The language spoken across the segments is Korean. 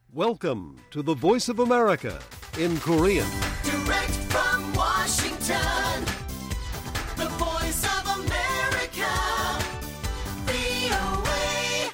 Welcome to the Voice of America in Korean. Direct from Washington, the Voice of America, VOA.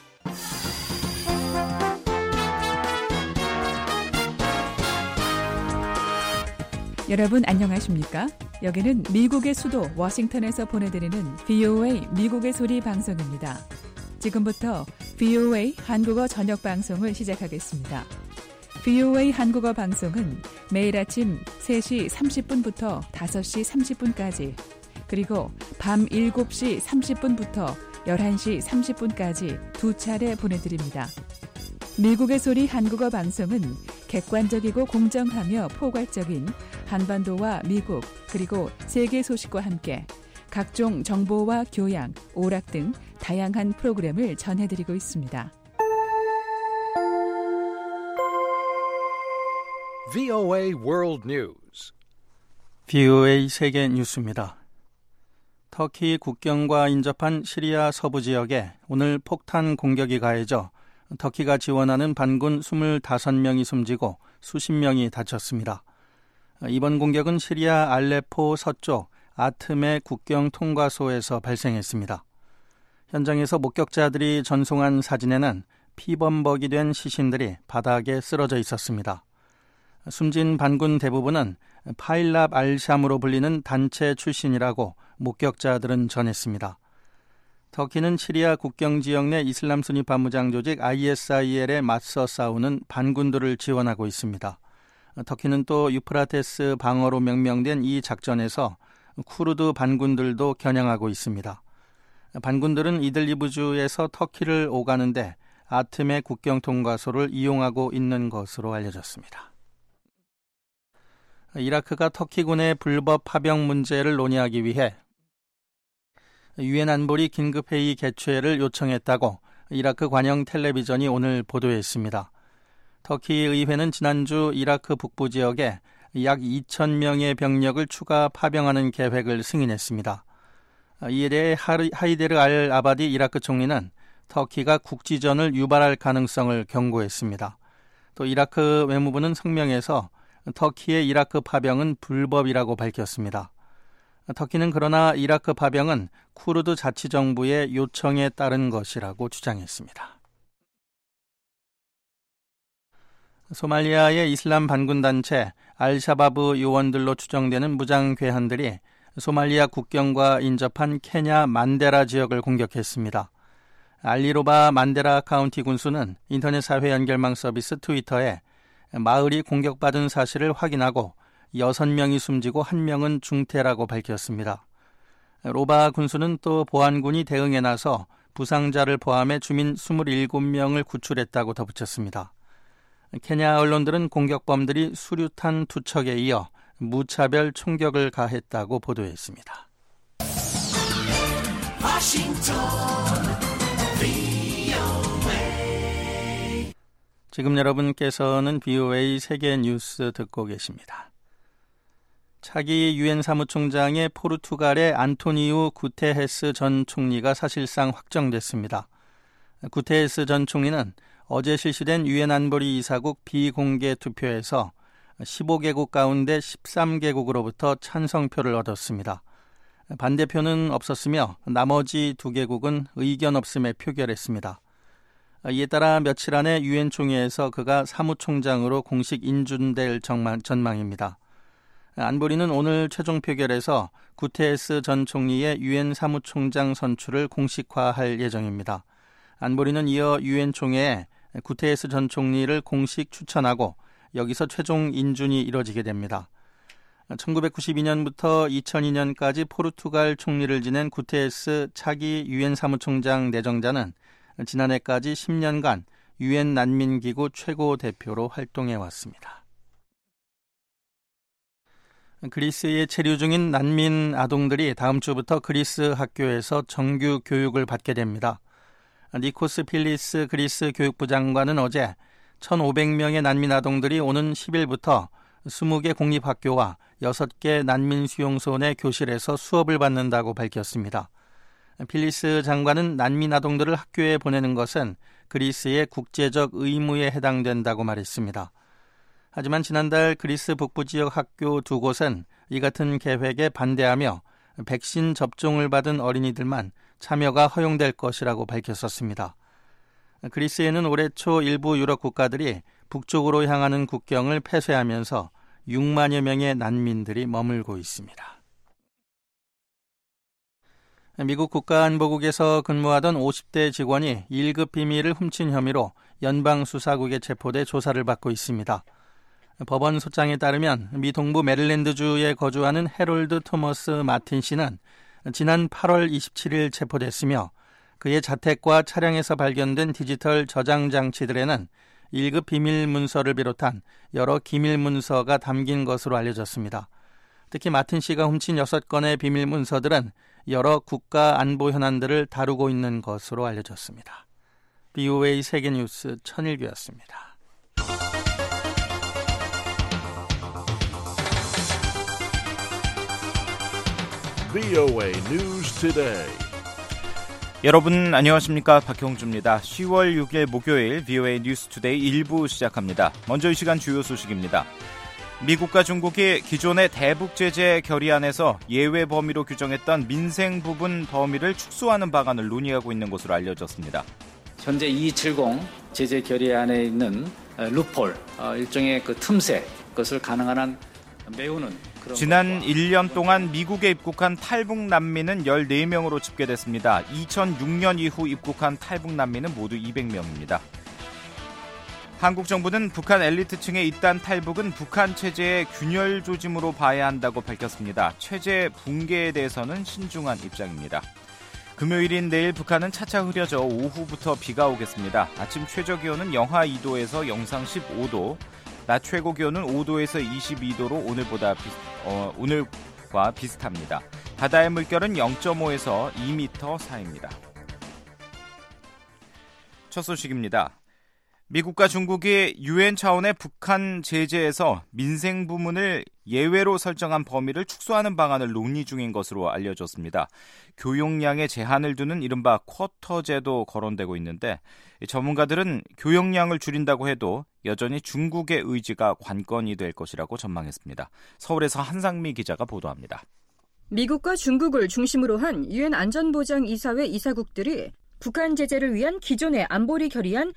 여러분 안녕하십니까? 여기는 미국의 수도 워싱턴에서 보내드리는 VOA 미국의 소리 방송입니다. 지금부터 VOA 한국어 저녁 방송을 시작하겠습니다. VOA 한국어 방송은 매일 아침 3시 30분부터 5시 30분까지 그리고 밤 7시 30분부터 11시 30분까지 두 차례 보내드립니다. 미국의 소리 한국어 방송은 객관적이고 공정하며 포괄적인 한반도와 미국 그리고 세계 소식과 함께 각종 정보와 교양, 오락 등 다양한 프로그램을 전해드리고 있습니다. VOA World News. VOA 세계 뉴스입니다. 터키 국경과 인접한 시리아 서부 지역에 오늘 폭탄 공격이 가해져 터키가 지원하는 반군 25명이 숨지고 수십 명이 다쳤습니다. 이번 공격은 시리아 알레포 서쪽 아트메 국경 통과소에서 발생했습니다. 현장에서 목격자들이 전송한 사진에는 피범벅이 된 시신들이 바닥에 쓰러져 있었습니다. 숨진 반군 대부분은 파일랍 알샴으로 불리는 단체 출신이라고 목격자들은 전했습니다. 터키는 시리아 국경 지역 내 이슬람 순위파 무장 조직 ISIL에 맞서 싸우는 반군들을 지원하고 있습니다. 터키는 또 유프라테스 방어로 명명된 이 작전에서 쿠르드 반군들도 겨냥하고 있습니다. 반군들은 이들리브주에서 터키를 오가는데 아트메 국경 통과소를 이용하고 있는 것으로 알려졌습니다. 이라크가 터키군의 불법 파병 문제를 논의하기 위해 유엔 안보리 긴급회의 개최를 요청했다고 이라크 관영 텔레비전이 오늘 보도했습니다. 터키 의회는 지난주 이라크 북부 지역에 약 2,000명의 병력을 추가 파병하는 계획을 승인했습니다. 이에 대해 하이데르 알 아바디 이라크 총리는 터키가 국지전을 유발할 가능성을 경고했습니다. 또 이라크 외무부는 성명에서 터키의 이라크 파병은 불법이라고 밝혔습니다. 터키는 그러나 이라크 파병은 쿠르드 자치정부의 요청에 따른 것이라고 주장했습니다. 소말리아의 이슬람 반군단체 알샤바브 요원들로 추정되는 무장 괴한들이 소말리아 국경과 인접한 케냐 만데라 지역을 공격했습니다. 알리로바 만데라 카운티 군수는 인터넷 사회 연결망 서비스 트위터에 마을이 공격받은 사실을 확인하고 6명이 숨지고 1명은 중태라고 밝혔습니다. 로바 군수는 또 보안군이 대응에 나서 부상자를 포함해 주민 27명을 구출했다고 덧붙였습니다. 케냐 언론들은 공격범들이 수류탄 2척에 이어 무차별 총격을 가했다고 보도했습니다. 지금 여러분께서는 VOA 세계 뉴스 듣고 계십니다. 차기 유엔 사무총장의 포르투갈의 안토니우 구테헤스 전 총리가 사실상 확정됐습니다. 구테헤스 전 총리는 어제 실시된 유엔 안보리 이사국 비공개 투표에서 15개국 가운데 13개국으로부터 찬성표를 얻었습니다. 반대표는 없었으며 나머지 2개국은 의견 없음에 표결했습니다. 이에 따라 며칠 안에 유엔 총회에서 그가 사무총장으로 공식 인준될 전망입니다. 안보리는 오늘 최종 표결에서 구테레스 전 총리의 유엔 사무총장 선출을 공식화할 예정입니다. 안보리는 이어 유엔 총회에 구테레스 전 총리를 공식 추천하고 여기서 최종 인준이 이뤄지게 됩니다. 1992년부터 2002년까지 포르투갈 총리를 지낸 구테레스 차기 유엔 사무총장 내정자는 지난해까지 10년간 유엔 난민기구 최고 대표로 활동해 왔습니다. 그리스에 체류 중인 난민 아동들이 다음 주부터 그리스 학교에서 정규 교육을 받게 됩니다. 니코스 필리스 그리스 교육부 장관은 어제 1,500명의 난민 아동들이 오는 10일부터 20개 공립학교와 6개 난민 수용소 내 교실에서 수업을 받는다고 밝혔습니다. 필리스 장관은 난민 아동들을 학교에 보내는 것은 그리스의 국제적 의무에 해당된다고 말했습니다. 하지만 지난달 그리스 북부 지역 학교 2곳은 이 같은 계획에 반대하며 백신 접종을 받은 어린이들만 참여가 허용될 것이라고 밝혔었습니다. 그리스에는 올해 초 일부 유럽 국가들이 북쪽으로 향하는 국경을 폐쇄하면서 6만여 명의 난민들이 머물고 있습니다. 미국 국가안보국에서 근무하던 50대 직원이 1급 비밀을 훔친 혐의로 연방수사국에 체포돼 조사를 받고 있습니다. 법원 소장에 따르면 미 동부 메릴랜드주에 거주하는 해롤드 토머스 마틴 씨는 지난 8월 27일 체포됐으며 그의 자택과 차량에서 발견된 디지털 저장 장치들에는 1급 비밀 문서를 비롯한 여러 기밀 문서가 담긴 것으로 알려졌습니다. 특히 마틴 씨가 훔친 6건의 비밀 문서들은 여러 국가 안보 현안들을 다루고 있는 것으로 알려졌습니다. BOA 세계뉴스 천일규였습니다. BOA News Today. 여러분 안녕하십니까? 박형주입니다. 10월 6일 목요일 BOA 뉴스 투데이 1부 시작합니다. 먼저 이 시간 주요 소식입니다. 미국과 중국이 기존의 대북 제재 결의안에서 예외 범위로 규정했던 민생 부분 범위를 축소하는 방안을 논의하고 있는 것으로 알려졌습니다. 현재 270 제재 결의안에 있는 루폴, 일종의 그 틈새, 그것을 가능한 한 메우는 그런 지난 1년 동안 미국에 입국한 탈북 난민은 14명으로 집계됐습니다. 2006년 이후 입국한 탈북 난민은 모두 200명입니다. 한국 정부는 북한 엘리트층의 잇단 탈북은 북한 체제의 균열 조짐으로 봐야 한다고 밝혔습니다. 체제 붕괴에 대해서는 신중한 입장입니다. 금요일인 내일 북한은 차차 흐려져 오후부터 비가 오겠습니다. 아침 최저기온은 영하 2도에서 영상 15도, 낮 최고 기온은 5도에서 22도로 오늘과 비슷합니다. 바다의 물결은 0.5에서 2m 사이입니다. 첫 소식입니다. 미국과 중국이 유엔 차원의 북한 제재에서 민생 부문을 예외로 설정한 범위를 축소하는 방안을 논의 중인 것으로 알려졌습니다. 교역량에 제한을 두는 이른바 쿼터제도 거론되고 있는데 전문가들은 교역량을 줄인다고 해도 여전히 중국의 의지가 관건이 될 것이라고 전망했습니다. 서울에서 한상미 기자가 보도합니다. 미국과 중국을 중심으로 한 유엔 안전보장이사회 이사국들이 북한 제재를 위한 기존의 안보리 결의안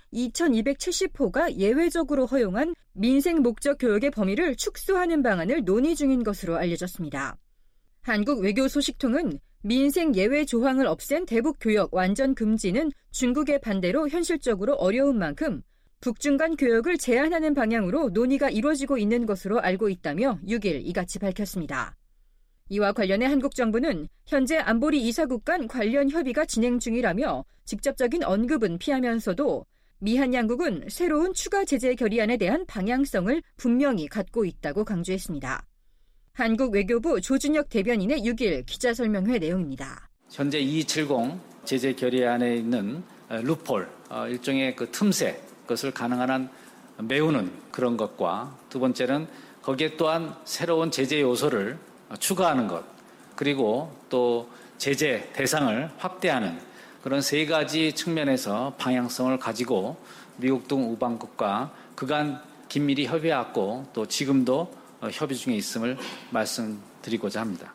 2270호가 예외적으로 허용한 민생 목적 교역의 범위를 축소하는 방안을 논의 중인 것으로 알려졌습니다. 한국 외교소식통은 민생 예외 조항을 없앤 대북 교역 완전 금지는 중국의 반대로 현실적으로 어려운 만큼 북중 간 교역을 제한하는 방향으로 논의가 이루어지고 있는 것으로 알고 있다며 6일 이같이 밝혔습니다. 이와 관련해 한국 정부는 현재 안보리 이사국 간 관련 협의가 진행 중이라며 직접적인 언급은 피하면서도 미한 양국은 새로운 추가 제재 결의안에 대한 방향성을 분명히 갖고 있다고 강조했습니다. 한국 외교부 조준혁 대변인의 6일 기자설명회 내용입니다. 현재 270 제재 결의안에 있는 루폴, 일종의 그 틈새, 그것을 가능한 한 메우는 그런 것과 두 번째는 거기에 또한 새로운 제재 요소를 추가하는 것, 그리고 또 제재 대상을 확대하는 그런 세 가지 측면에서 방향성을 가지고 미국 등 우방국과 그간 긴밀히 협의해왔고 또 지금도 협의 중에 있음을 말씀드리고자 합니다.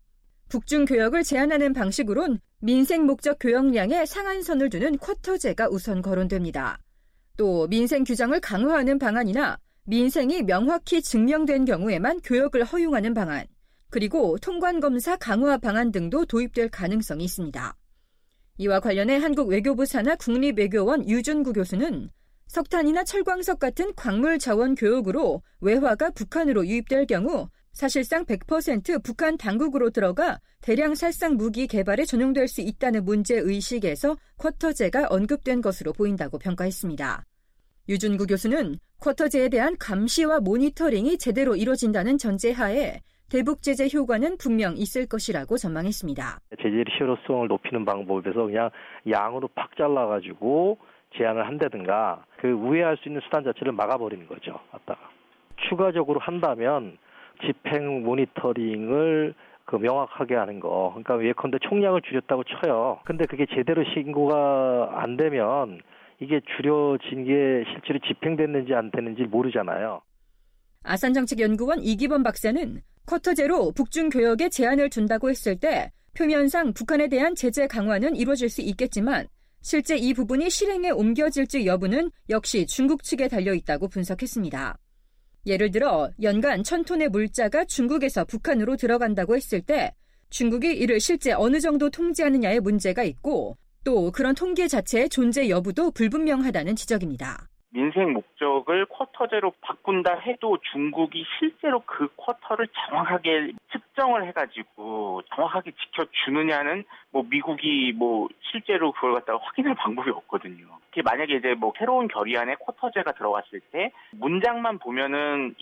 북중 교역을 제한하는 방식으론 민생 목적 교역량에 상한선을 두는 쿼터제가 우선 거론됩니다. 또 민생 규정을 강화하는 방안이나 민생이 명확히 증명된 경우에만 교역을 허용하는 방안, 그리고 통관검사 강화 방안 등도 도입될 가능성이 있습니다. 이와 관련해 한국 외교부 산하 국립외교원 유준구 교수는 석탄이나 철광석 같은 광물 자원 교역으로 외화가 북한으로 유입될 경우 사실상 100% 북한 당국으로 들어가 대량 살상 무기 개발에 전용될 수 있다는 문제의식에서 쿼터제가 언급된 것으로 보인다고 평가했습니다. 유준구 교수는 쿼터제에 대한 감시와 모니터링이 제대로 이뤄진다는 전제하에 대북 제재 효과는 분명 있을 것이라고 전망했습니다. 제재의 실효성을 높이는 방법에서 그냥 양으로 팍 잘라가지고 제한을 한다든가 그 우회할 수 있는 수단 자체를 막아버리는 거죠. 갖다가 추가적으로 한다면 집행 모니터링을 그 명확하게 하는 거. 그러니까 예컨대 총량을 줄였다고 쳐요. 근데 그게 제대로 신고가 안 되면 이게 줄여진 게 실제로 집행됐는지 안 됐는지 모르잖아요. 아산정책연구원 이기범 박사는 쿼터제로 북중 교역에 제한을 둔다고 했을 때 표면상 북한에 대한 제재 강화는 이루어질 수 있겠지만 실제 이 부분이 실행에 옮겨질지 여부는 역시 중국 측에 달려있다고 분석했습니다. 예를 들어 연간 1000톤의 물자가 중국에서 북한으로 들어간다고 했을 때 중국이 이를 실제 어느 정도 통제하느냐의 문제가 있고 또 그런 통계 자체의 존재 여부도 불분명하다는 지적입니다. 민생 목적을 쿼터제로 바꾼다 해도 중국이 실제로 그 쿼터를 정확하게 측정을 해가지고 정확하게 지켜주느냐는 미국이 실제로 그걸 갖다가 확인할 방법이 없거든요. 만약에 이제 새로운 결의안에 쿼터제가 들어갔을 때 문장만 보면은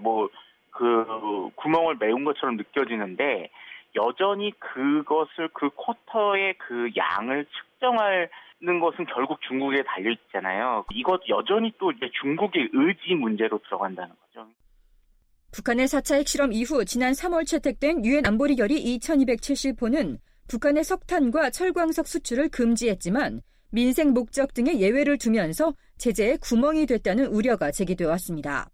그 구멍을 메운 것처럼 느껴지는데 여전히 그것을 그 쿼터의 그 양을 측정하는 것은 결국 중국에 달려있잖아요. 이것 여전히 또 이제 중국의 의지 문제로 들어간다는 거죠. 북한의 4차 핵실험 이후 지난 3월 채택된 유엔 안보리 결의 2270호는 북한의 석탄과 철광석 수출을 금지했지만 민생 목적 등의 예외를 두면서 제재에 구멍이 됐다는 우려가 제기되어 왔습니다.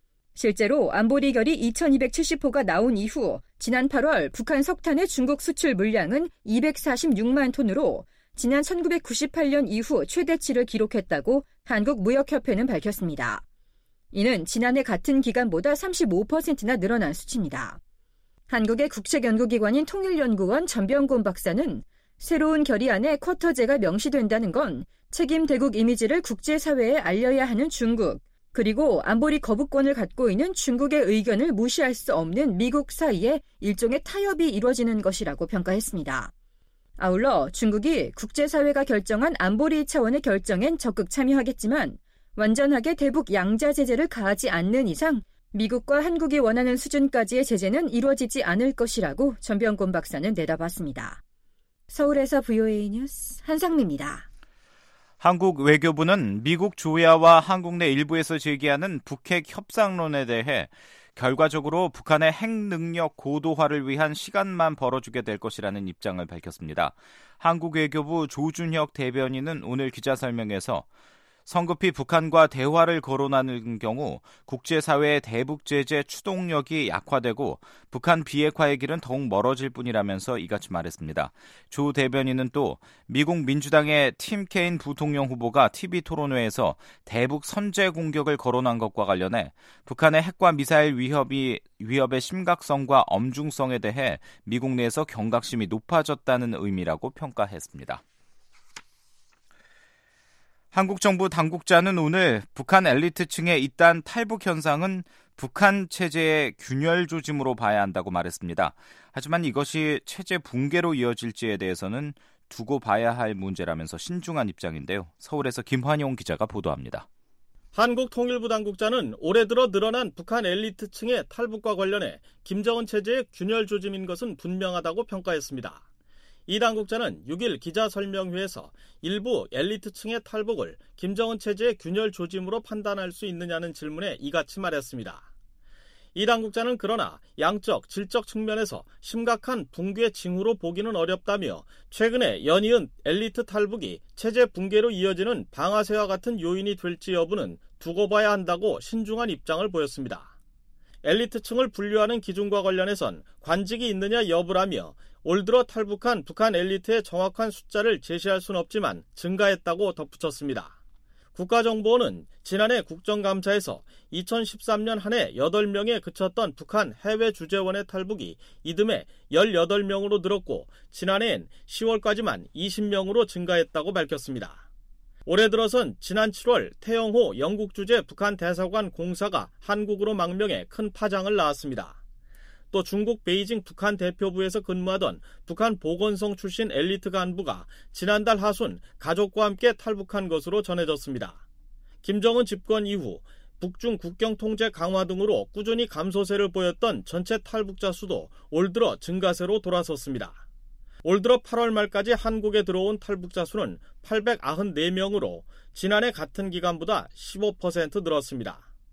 실제로 안보리 결의 2270호가 나온 이후 지난 8월 북한 석탄의 중국 수출 물량은 246만 톤으로 지난 1998년 이후 최대치를 기록했다고 한국무역협회는 밝혔습니다. 이는 지난해 같은 기간보다 35%나 늘어난 수치입니다. 한국의 국책연구기관인 통일연구원 전병곤 박사는 새로운 결의안에 쿼터제가 명시된다는 건 책임 대국 이미지를 국제사회에 알려야 하는 중국, 그리고 안보리 거부권을 갖고 있는 중국의 의견을 무시할 수 없는 미국 사이에 일종의 타협이 이루어지는 것이라고 평가했습니다. 아울러 중국이 국제사회가 결정한 안보리 차원의 결정엔 적극 참여하겠지만 완전하게 대북 양자 제재를 가하지 않는 이상 미국과 한국이 원하는 수준까지의 제재는 이루어지지 않을 것이라고 전병곤 박사는 내다봤습니다. 서울에서 VOA 뉴스 한상미입니다. 한국 외교부는 미국 조야와 한국 내 일부에서 제기하는 북핵 협상론에 대해 결과적으로 북한의 핵 능력 고도화를 위한 시간만 벌어주게 될 것이라는 입장을 밝혔습니다. 한국 외교부 조준혁 대변인은 오늘 기자설명에서 성급히 북한과 대화를 거론하는 경우 국제사회의 대북 제재 추동력이 약화되고 북한 비핵화의 길은 더욱 멀어질 뿐이라면서 이같이 말했습니다. 조 대변인은 또 미국 민주당의 팀 케인 부통령 후보가 TV 토론회에서 대북 선제 공격을 거론한 것과 관련해 북한의 핵과 미사일 위협의 심각성과 엄중성에 대해 미국 내에서 경각심이 높아졌다는 의미라고 평가했습니다. 한국 정부 당국자는 오늘 북한 엘리트층의 잇단 탈북 현상은 북한 체제의 균열 조짐으로 봐야 한다고 말했습니다. 하지만 이것이 체제 붕괴로 이어질지에 대해서는 두고 봐야 할 문제라면서 신중한 입장인데요. 서울에서 김환용 기자가 보도합니다. 한국 통일부 당국자는 올해 들어 늘어난 북한 엘리트층의 탈북과 관련해 김정은 체제의 균열 조짐인 것은 분명하다고 평가했습니다. 이 당국자는 6일 기자설명회에서 일부 엘리트층의 탈북을 김정은 체제의 균열 조짐으로 판단할 수 있느냐는 질문에 이같이 말했습니다. 이 당국자는 그러나 양적, 질적 측면에서 심각한 붕괴 징후로 보기는 어렵다며 최근에 연이은 엘리트 탈북이 체제 붕괴로 이어지는 방아쇠와 같은 요인이 될지 여부는 두고 봐야 한다고 신중한 입장을 보였습니다. 엘리트층을 분류하는 기준과 관련해선 관직이 있느냐 여부라며 올 들어 탈북한 북한 엘리트의 정확한 숫자를 제시할 수는 없지만 증가했다고 덧붙였습니다. 국가정보원은 지난해 국정감사에서 2013년 한 해 8명에 그쳤던 북한 해외 주재원의 탈북이 이듬해 18명으로 늘었고 지난해엔 10월까지만 20명으로 증가했다고 밝혔습니다. 올해 들어선 지난 7월 태영호 영국 주재 북한 대사관 공사가 한국으로 망명해 큰 파장을 낳았습니다. 또 중국 베이징 북한 대표부에서 근무하던 북한 보건성 출신 엘리트 간부가 지난달 하순 가족과 함께 탈북한 것으로 전해졌습니다. 김정은 집권 이후 북중 국경 통제 강화 등으로 꾸준히 감소세를 보였던 전체 탈북자 수도 올 들어 증가세로 돌아섰습니다. 올 들어 8월 말까지 한국에 들어온 탈북자 수는 894명으로 지난해 같은 기간보다 15% 늘었습니다.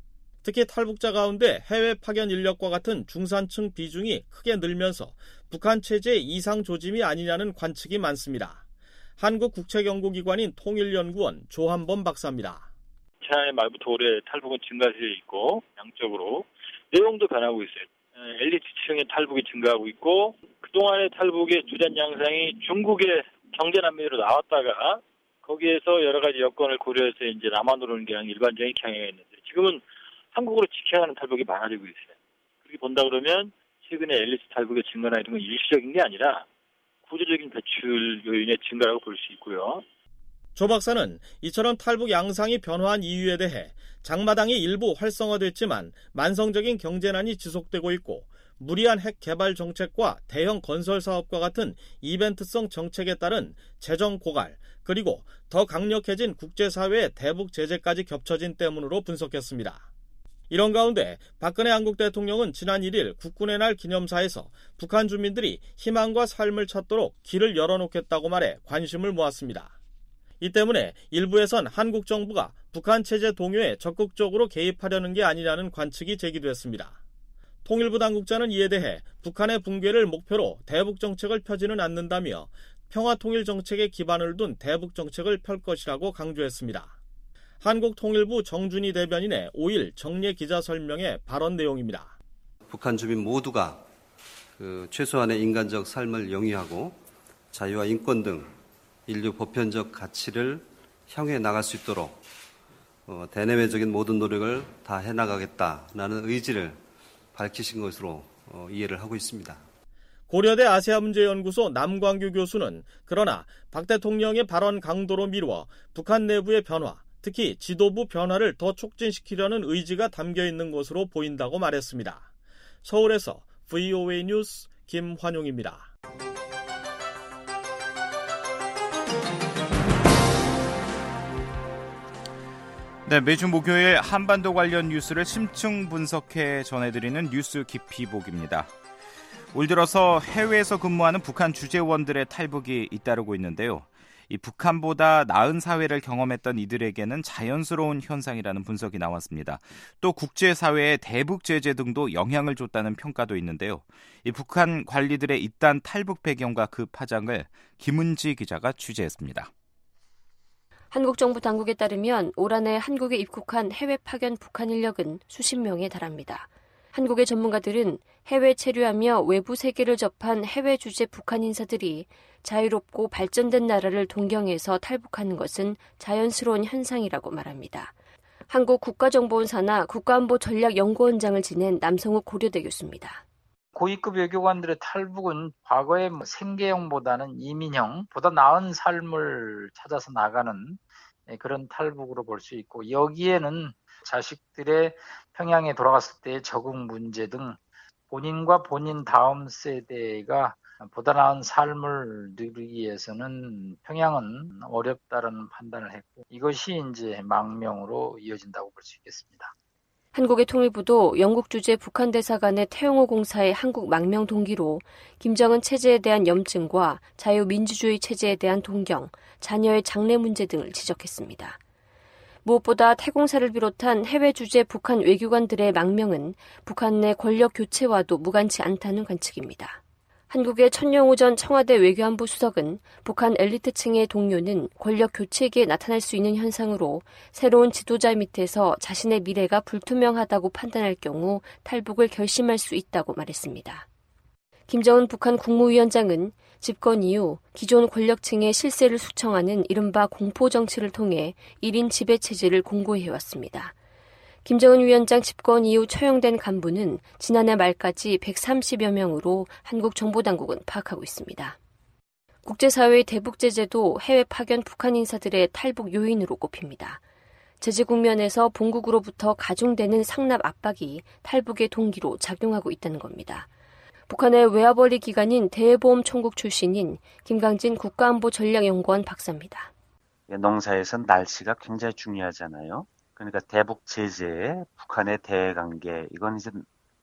특히 탈북자 가운데 해외 파견 인력과 같은 중산층 비중이 크게 늘면서 북한 체제 이상 조짐이 아니냐는 관측이 많습니다. 한국국책연구기관인 통일연구원 조한범 박사입니다. 지난해 말부터 올해 탈북은 증가세에 있고 양적으로 내용도 변하고 있어요. 엘리트층의 탈북이 증가하고 있고 그동안의 탈북의 주된 양상이 중국의 경제난민으로 나왔다가 거기에서 여러 가지 여건을 고려해서 이제 남한으로 오는 게 일반적인 경향이었는데 지금은 한국으로 직행하는 탈북이 많아지고 있어요. 그렇게 본다 그러면 최근에 엘리트 탈북의 증가나 이런 건 일시적인 게 아니라 구조적인 배출 요인의 증가라고 볼 수 있고요. 조 박사는 이처럼 탈북 양상이 변화한 이유에 대해 장마당이 일부 활성화됐지만 만성적인 경제난이 지속되고 있고 무리한 핵 개발 정책과 대형 건설 사업과 같은 이벤트성 정책에 따른 재정 고갈 그리고 더 강력해진 국제사회의 대북 제재까지 겹쳐진 때문으로 분석했습니다. 이런 가운데 박근혜 한국 대통령은 지난 1일 국군의 날 기념사에서 북한 주민들이 희망과 삶을 찾도록 길을 열어놓겠다고 말해 관심을 모았습니다. 이 때문에 일부에선 한국 정부가 북한 체제 동요에 적극적으로 개입하려는 게 아니냐는 관측이 제기됐습니다. 통일부 당국자는 이에 대해 북한의 붕괴를 목표로 대북 정책을 펴지는 않는다며 평화통일 정책에 기반을 둔 대북 정책을 펼 것이라고 강조했습니다. 한국통일부 정준희 대변인의 5일 정례 기자 설명의 발언 내용입니다. 북한 주민 모두가 최소한의 인간적 삶을 영위하고 자유와 인권 등 인류 보편적 가치를 향해 나갈 수 있도록 대내외적인 모든 노력을 다 해나가겠다라는 의지를 밝히신 것으로 이해를 하고 있습니다. 고려대 아시아문제연구소 남광규 교수는 그러나 박 대통령의 발언 강도로 미루어 북한 내부의 변화, 특히 지도부 변화를 더 촉진시키려는 의지가 담겨 있는 것으로 보인다고 말했습니다. 서울에서 VOA 뉴스 김환용입니다. 네, 매주 목요일 한반도 관련 뉴스를 심층 분석해 전해드리는 뉴스 깊이보기입니다. 올 들어서 해외에서 근무하는 북한 주재원들의 탈북이 잇따르고 있는데요. 이 북한보다 나은 사회를 경험했던 이들에게는 자연스러운 현상이라는 분석이 나왔습니다. 또 국제사회의 대북 제재 등도 영향을 줬다는 평가도 있는데요. 이 북한 관리들의 잇단 탈북 배경과 그 파장을 김은지 기자가 취재했습니다. 한국 정부 당국에 따르면 올 한해 한국에 입국한 해외 파견 북한 인력은 수십 명에 달합니다. 한국의 전문가들은 해외 체류하며 외부 세계를 접한 해외 주재 북한 인사들이 자유롭고 발전된 나라를 동경해서 탈북하는 것은 자연스러운 현상이라고 말합니다. 한국 국가정보원사나 국가안보전략연구원장을 지낸 남성욱 고려대 교수입니다. 고위급 외교관들의 탈북은 과거의 생계형보다는 이민형, 보다 나은 삶을 찾아서 나가는 그런 탈북으로 볼 수 있고, 여기에는 자식들의 평양에 돌아갔을 때의 적응 문제 등 본인과 본인 다음 세대가 보다 나은 삶을 누리기 위해서는 평양은 어렵다는 판단을 했고, 이것이 이제 망명으로 이어진다고 볼 수 있겠습니다. 한국의 통일부도 영국 주재 북한 대사관의 태영호 공사의 한국 망명 동기로 김정은 체제에 대한 염증과 자유민주주의 체제에 대한 동경, 자녀의 장래 문제 등을 지적했습니다. 무엇보다 태공사를 비롯한 해외 주재 북한 외교관들의 망명은 북한 내 권력 교체와도 무관치 않다는 관측입니다. 한국의 천영우 전 청와대 외교안보 수석은 북한 엘리트층의 동요는 권력 교체기에 나타날 수 있는 현상으로 새로운 지도자 밑에서 자신의 미래가 불투명하다고 판단할 경우 탈북을 결심할 수 있다고 말했습니다. 김정은 북한 국무위원장은 집권 이후 기존 권력층의 실세를 숙청하는 이른바 공포정치를 통해 1인 지배체제를 공고해왔습니다. 김정은 위원장 집권 이후 처형된 간부는 지난해 말까지 130여 명으로 한국 정보당국은 파악하고 있습니다. 국제사회의 대북 제재도 해외 파견 북한 인사들의 탈북 요인으로 꼽힙니다. 제재 국면에서 본국으로부터 가중되는 상납 압박이 탈북의 동기로 작용하고 있다는 겁니다. 북한의 외화벌이 기관인 대외보험총국 출신인 김강진 국가안보전략연구원 박사입니다. 농사에선 날씨가 굉장히 중요하잖아요. 그러니까 대북 제재, 북한의 대외관계, 이건 이제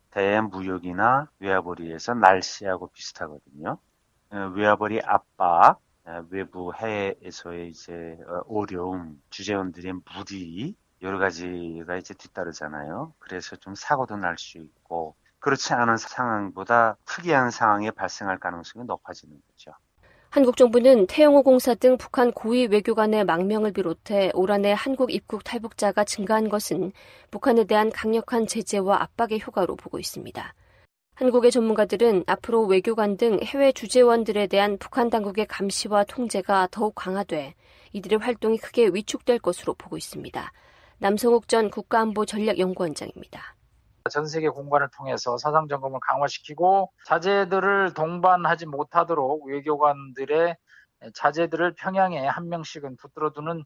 대무역이나 외화벌이에서 날씨하고 비슷하거든요. 외화벌이 압박, 외부 해외에서의 이제 어려움, 주재원들의 무리, 여러 가지가 이제 뒤따르잖아요. 그래서 좀 사고도 날 수 있고 그렇지 않은 상황보다 특이한 상황이 발생할 가능성이 높아지는 거죠. 한국 정부는 태영호 공사 등 북한 고위 외교관의 망명을 비롯해 올 한해 한국 입국 탈북자가 증가한 것은 북한에 대한 강력한 제재와 압박의 효과로 보고 있습니다. 한국의 전문가들은 앞으로 외교관 등 해외 주재원들에 대한 북한 당국의 감시와 통제가 더욱 강화돼 이들의 활동이 크게 위축될 것으로 보고 있습니다. 남성욱 전 국가안보전략연구원장입니다. 전 세계 공간을 통해서 사상 점검을 강화시키고 자재들을 동반하지 못하도록 외교관들의 자재들을 평양에 한 명씩은 붙들어두는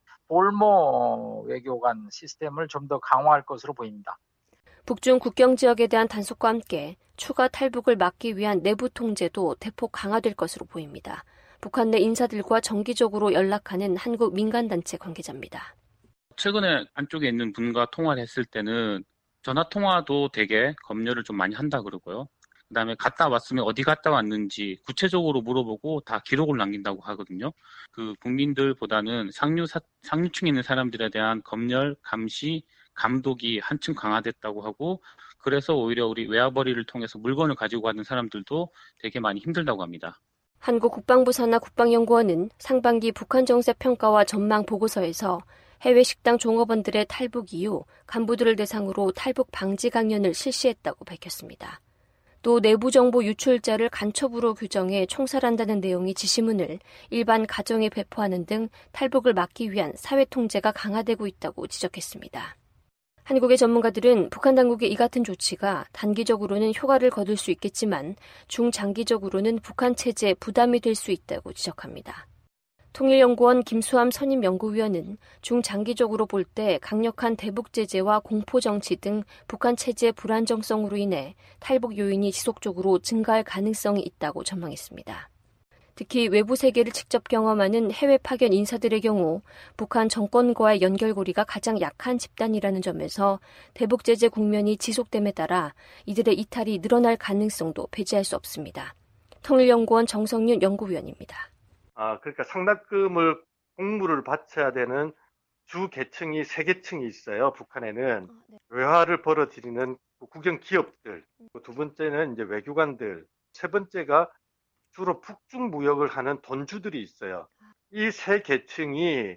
볼모 외교관 시스템을 좀 더 강화할 것으로 보입니다. 북중 국경 지역에 대한 단속과 함께 추가 탈북을 막기 위한 내부 통제도 대폭 강화될 것으로 보입니다. 북한 내 인사들과 정기적으로 연락하는 한국 민간단체 관계자입니다. 최근에 안쪽에 있는 분과 통화를 했을 때는 전화통화도 되게 검열을 좀 많이 한다 그러고요. 그다음에 갔다 왔으면 어디 갔다 왔는지 구체적으로 물어보고 다 기록을 남긴다고 하거든요. 그 국민들보다는 상류층에 있는 사람들에 대한 검열, 감시, 감독이 한층 강화됐다고 하고 그래서 오히려 우리 외화벌이를 통해서 물건을 가지고 가는 사람들도 되게 많이 힘들다고 합니다. 한국 국방부 산하 국방연구원은 상반기 북한 정세 평가와 전망 보고서에서 해외 식당 종업원들의 탈북 이후 간부들을 대상으로 탈북 방지 강연을 실시했다고 밝혔습니다. 또 내부 정보 유출자를 간첩으로 규정해 총살한다는 내용의 지시문을 일반 가정에 배포하는 등 탈북을 막기 위한 사회 통제가 강화되고 있다고 지적했습니다. 한국의 전문가들은 북한 당국의 이 같은 조치가 단기적으로는 효과를 거둘 수 있겠지만 중장기적으로는 북한 체제에 부담이 될 수 있다고 지적합니다. 통일연구원 김수함 선임연구위원은 중장기적으로 볼 때 강력한 대북 제재와 공포정치 등 북한 체제의 불안정성으로 인해 탈북 요인이 지속적으로 증가할 가능성이 있다고 전망했습니다. 특히 외부 세계를 직접 경험하는 해외 파견 인사들의 경우 북한 정권과의 연결고리가 가장 약한 집단이라는 점에서 대북 제재 국면이 지속됨에 따라 이들의 이탈이 늘어날 가능성도 배제할 수 없습니다. 통일연구원 정성윤 연구위원입니다. 그러니까 상납금을 공무를 바쳐야 되는 주 계층이 3계층이 있어요. 북한에는 외화를 벌어들이는 국영 기업들, 두 번째는 이제 외교관들, 세 번째가 주로 북중 무역을 하는 돈주들이 있어요. 이 3계층이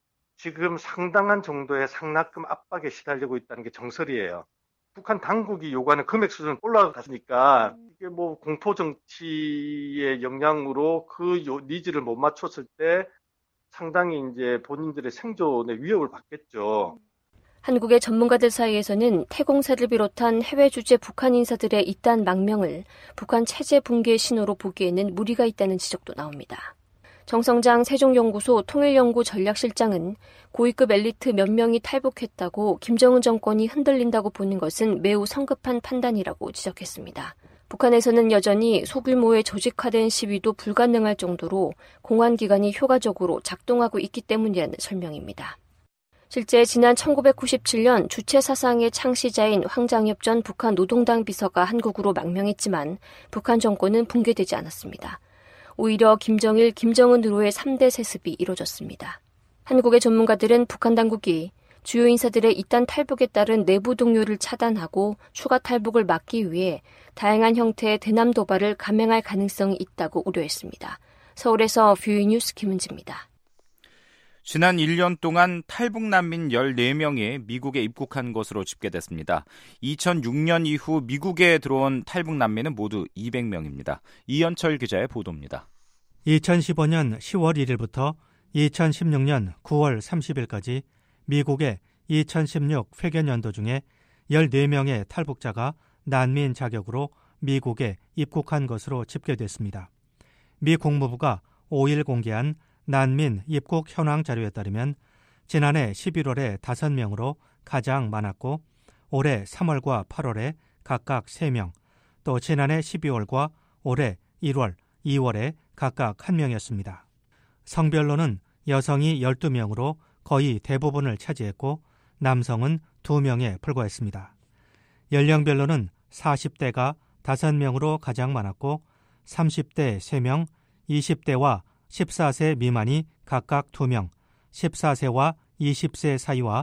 지금 상당한 정도의 상납금 압박에 시달리고 있다는 게 정설이에요. 북한 당국이 요구하는 금액 수준은 올라갔으니까 이게 뭐 공포 정치의 영향으로 그 니즈를 못 맞췄을 때 상당히 이제 본인들의 생존의 위협을 받겠죠. 한국의 전문가들 사이에서는 태공사를 비롯한 해외 주재 북한 인사들의 이딴 망명을 북한 체제 붕괴의 신호로 보기에는 무리가 있다는 지적도 나옵니다. 정성장 세종연구소 통일연구 전략실장은 고위급 엘리트 몇 명이 탈북했다고 김정은 정권이 흔들린다고 보는 것은 매우 성급한 판단이라고 지적했습니다. 북한에서는 여전히 소규모의 조직화된 시위도 불가능할 정도로 공안기관이 효과적으로 작동하고 있기 때문이라는 설명입니다. 실제 지난 1997년 주체 사상의 창시자인 황장엽 전 북한 노동당 비서가 한국으로 망명했지만 북한 정권은 붕괴되지 않았습니다. 오히려 김정일, 김정은으로의 3대 세습이 이뤄졌습니다. 한국의 전문가들은 북한 당국이 주요 인사들의 이딴 탈북에 따른 내부 동요를 차단하고 추가 탈북을 막기 위해 다양한 형태의 대남 도발을 감행할 가능성이 있다고 우려했습니다. 서울에서 뷰이 뉴스 김은지입니다. 지난 1년 동안 탈북 난민 14명이 미국에 입국한 것으로 집계됐습니다. 2006년 이후 미국에 들어온 탈북 난민은 모두 200명입니다. 이현철 기자의 보도입니다. 2015년 10월 1일부터 2016년 9월 30일까지 미국의 2016 회계연도 중에 14명의 탈북자가 난민 자격으로 미국에 입국한 것으로 집계됐습니다. 미 국무부가 5일 공개한 난민 입국 현황 자료에 따르면 지난해 11월에 5명으로 가장 많았고 올해 3월과 8월에 각각 3명, 또 지난해 12월과 올해 1월, 2월에 각각 1명이었습니다. 성별로는 여성이 12명으로 거의 대부분을 차지했고 남성은 2명에 불과했습니다. 연령별로는 40대가 5명으로 가장 많았고 30대 3명, 20대와 14세 미만이 각각 2명, 14세와 20세 사이와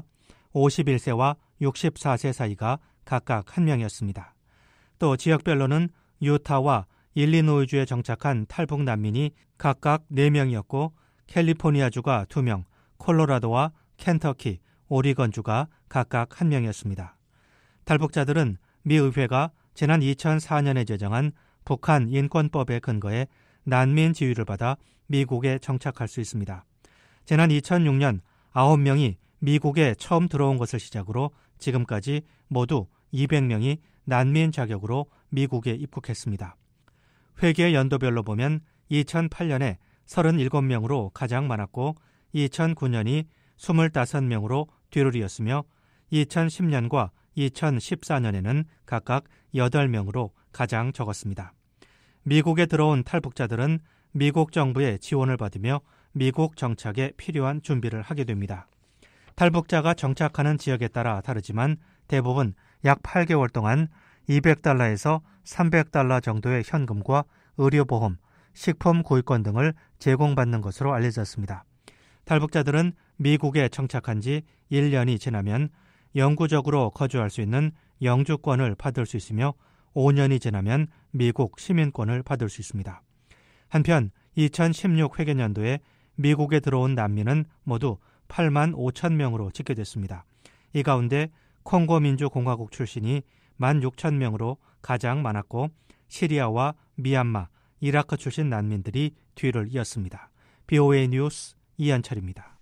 51세와 64세 사이가 각각 1명이었습니다. 또 지역별로는 유타와 일리노이주에 정착한 탈북 난민이 각각 4명이었고 캘리포니아주가 2명, 콜로라도와 켄터키, 오리건주가 각각 1명이었습니다. 탈북자들은 미 의회가 지난 2004년에 제정한 북한 인권법에 근거해 난민 지위를 받아 미국에 정착할 수 있습니다. 지난 2006년 9명이 미국에 처음 들어온 것을 시작으로 지금까지 모두 200명이 난민 자격으로 미국에 입국했습니다. 회계 연도별로 보면 2008년에 37명으로 가장 많았고 2009년이 25명으로 뒤를 이었으며 2010년과 2014년에는 각각 8명으로 가장 적었습니다. 미국에 들어온 탈북자들은 미국 정부의 지원을 받으며 미국 정착에 필요한 준비를 하게 됩니다. 탈북자가 정착하는 지역에 따라 다르지만 대부분 약 8개월 동안 $200에서 $300 정도의 현금과 의료보험, 식품 구입권 등을 제공받는 것으로 알려졌습니다. 탈북자들은 미국에 정착한 지 1년이 지나면 영구적으로 거주할 수 있는 영주권을 받을 수 있으며 5년이 지나면 미국 시민권을 받을 수 있습니다. 한편 2016 회계연도에 미국에 들어온 난민은 모두 8만 5천 명으로 집계됐습니다. 이 가운데 콩고 민주공화국 출신이 1만 6천 명으로 가장 많았고 시리아와 미얀마, 이라크 출신 난민들이 뒤를 이었습니다. BOA 뉴스 이한철입니다.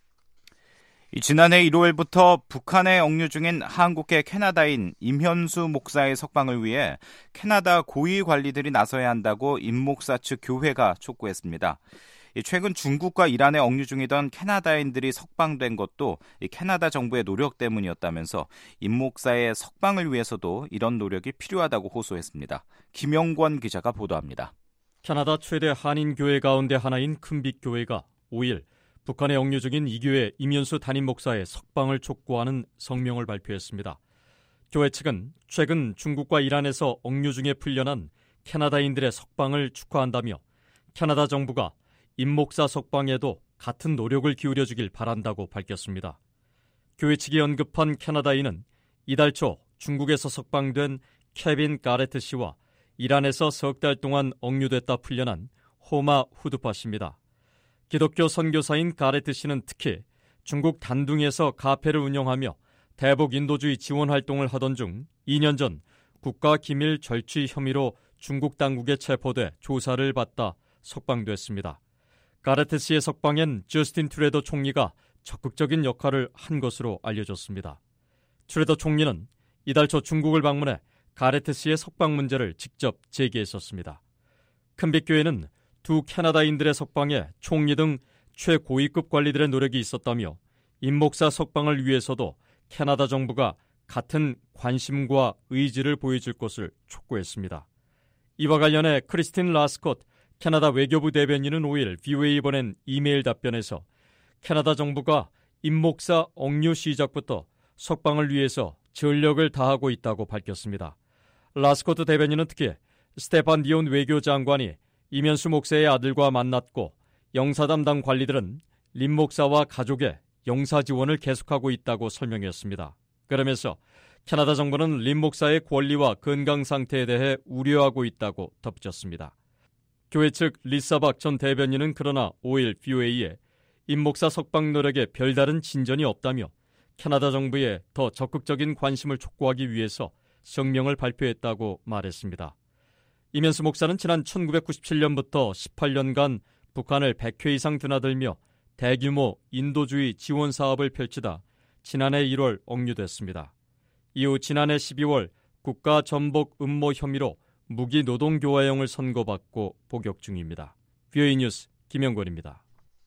지난해 1월부터 북한에 억류 중인 한국계 캐나다인 임현수 목사의 석방을 위해 캐나다 고위 관리들이 나서야 한다고 임 목사 측 교회가 촉구했습니다. 최근 중국과 이란에 억류 중이던 캐나다인들이 석방된 것도 캐나다 정부의 노력 때문이었다면서 임 목사의 석방을 위해서도 이런 노력이 필요하다고 호소했습니다. 김영권 기자가 보도합니다. 캐나다 최대 한인교회 가운데 하나인 큰빛교회가 5일 북한에 억류 중인 이 교회 임현수 담임 목사의 석방을 촉구하는 성명을 발표했습니다. 교회 측은 최근 중국과 이란에서 억류 중에 풀려난 캐나다인들의 석방을 축하한다며 캐나다 정부가 임 목사 석방에도 같은 노력을 기울여주길 바란다고 밝혔습니다. 교회 측이 언급한 캐나다인은 이달 초 중국에서 석방된 케빈 가레트 씨와 이란에서 석 달 동안 억류됐다 풀려난 호마 후드파 씨입니다. 기독교 선교사인 가레트 씨는 특히 중국 단둥에서 카페를 운영하며 대북 인도주의 지원 활동을 하던 중 2년 전 국가기밀 절취 혐의로 중국 당국에 체포돼 조사를 받다 석방됐습니다. 가레트 씨의 석방엔 저스틴 트루도 총리가 적극적인 역할을 한 것으로 알려졌습니다. 트루도 총리는 이달 초 중국을 방문해 가레트 씨의 석방 문제를 직접 제기했었습니다. 큰빛교회는 두 캐나다인들의 석방에 총리 등 최고위급 관리들의 노력이 있었다며 임 목사 석방을 위해서도 캐나다 정부가 같은 관심과 의지를 보여줄 것을 촉구했습니다. 이와 관련해 크리스틴 라스콧 캐나다 외교부 대변인은 5일 VOA에 보낸 이메일 답변에서 캐나다 정부가 임 목사 억류 시작부터 석방을 위해서 전력을 다하고 있다고 밝혔습니다. 라스코트 대변인은 특히 스테판 디온 외교장관이 임현수 목사의 아들과 만났고 영사 담당 관리들은 림 목사와 가족의 영사 지원을 계속하고 있다고 설명했습니다. 그러면서 캐나다 정부는 림 목사의 권리와 건강 상태에 대해 우려하고 있다고 덧붙였습니다. 교회 측 리사박 전 대변인은 그러나 5일 VOA에 임 목사 석방 노력에 별다른 진전이 없다며 캐나다 정부에 더 적극적인 관심을 촉구하기 위해서 성명을 발표했다고 말했습니다. 임현수 목사는 지난 1997년부터 18년간 북한을 100회 이상 드나들며 대규모 인도주의 지원 사업을 펼치다 지난해 1월 억류됐습니다. 이후 지난해 12월 국가전복 음모 혐의로 무기 노동교화형을 선고받고 복역 중입니다. BOA 뉴스 김영권입니다.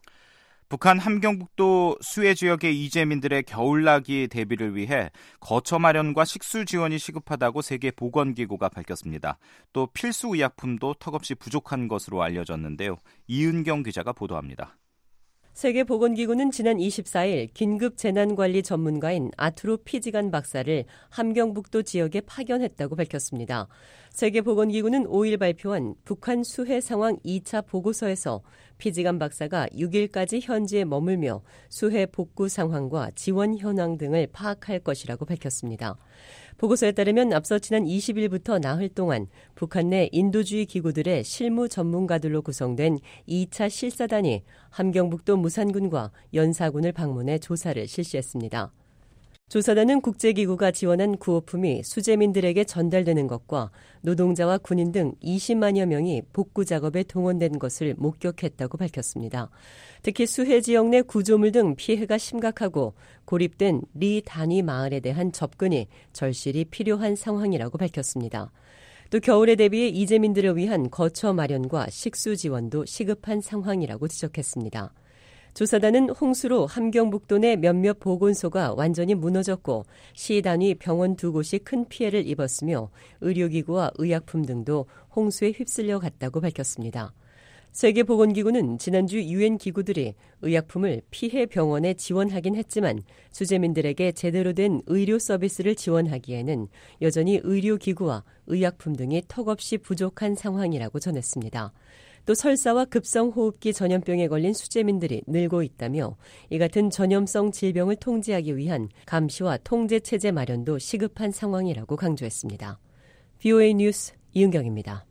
북한 함경북도 수해 지역의 이재민들의 겨울나기 대비를 위해 거처 마련과 식수 지원이 시급하다고 세계보건기구가 밝혔습니다. 또 필수 의약품도 턱없이 부족한 것으로 알려졌는데요. 이은경 기자가 보도합니다. 세계보건기구는 지난 24일 긴급재난관리 전문가인 아투로 피지간 박사를 함경북도 지역에 파견했다고 밝혔습니다. 세계보건기구는 5일 발표한 북한 수해 상황 2차 보고서에서 피지간 박사가 6일까지 현지에 머물며 수해 복구 상황과 지원 현황 등을 파악할 것이라고 밝혔습니다. 보고서에 따르면 앞서 지난 20일부터 나흘 동안 북한 내 인도주의 기구들의 실무 전문가들로 구성된 2차 실사단이 함경북도 무산군과 연사군을 방문해 조사를 실시했습니다. 조사단은 국제기구가 지원한 구호품이 수재민들에게 전달되는 것과 노동자와 군인 등 20만여 명이 복구 작업에 동원된 것을 목격했다고 밝혔습니다. 특히 수해 지역 내 구조물 등 피해가 심각하고 고립된 리 단위 마을에 대한 접근이 절실히 필요한 상황이라고 밝혔습니다. 또 겨울에 대비해 이재민들을 위한 거처 마련과 식수 지원도 시급한 상황이라고 지적했습니다. 조사단은 홍수로 함경북도 내 몇몇 보건소가 완전히 무너졌고 시 단위 병원 2곳이 큰 피해를 입었으며 의료기구와 의약품 등도 홍수에 휩쓸려 갔다고 밝혔습니다. 세계보건기구는 지난주 유엔 기구들이 의약품을 피해 병원에 지원하긴 했지만 수재민들에게 제대로 된 의료 서비스를 지원하기에는 여전히 의료기구와 의약품 등이 턱없이 부족한 상황이라고 전했습니다. 또 설사와 급성호흡기 전염병에 걸린 수재민들이 늘고 있다며 이 같은 전염성 질병을 통제하기 위한 감시와 통제체제 마련도 시급한 상황이라고 강조했습니다. VOA 뉴스 이은경입니다.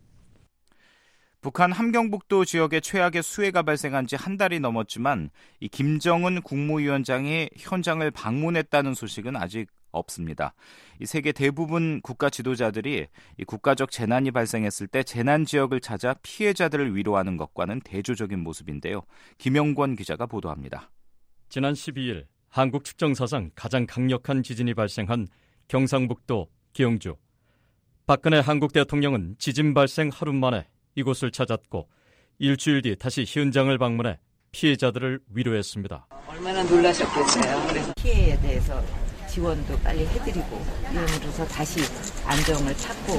북한 함경북도 지역에 최악의 수해가 발생한 지 한 달이 넘었지만 이 김정은 국무위원장이 현장을 방문했다는 소식은 아직 없습니다. 이 세계 대부분 국가 지도자들이 이 국가적 재난이 발생했을 때 재난 지역을 찾아 피해자들을 위로하는 것과는 대조적인 모습인데요. 김영권 기자가 보도합니다. 지난 12일 한국 측정사상 가장 강력한 지진이 발생한 경상북도 기영주. 박근혜 한국 대통령은 지진 발생 하루 만에 이곳을 찾았고 일주일 뒤 다시 현장을 방문해 피해자들을 위로했습니다. 얼마나 놀라셨겠어요. 그래서 피해에 대해서 지원도 빨리 해드리고 이러면서 다시 안정을 찾고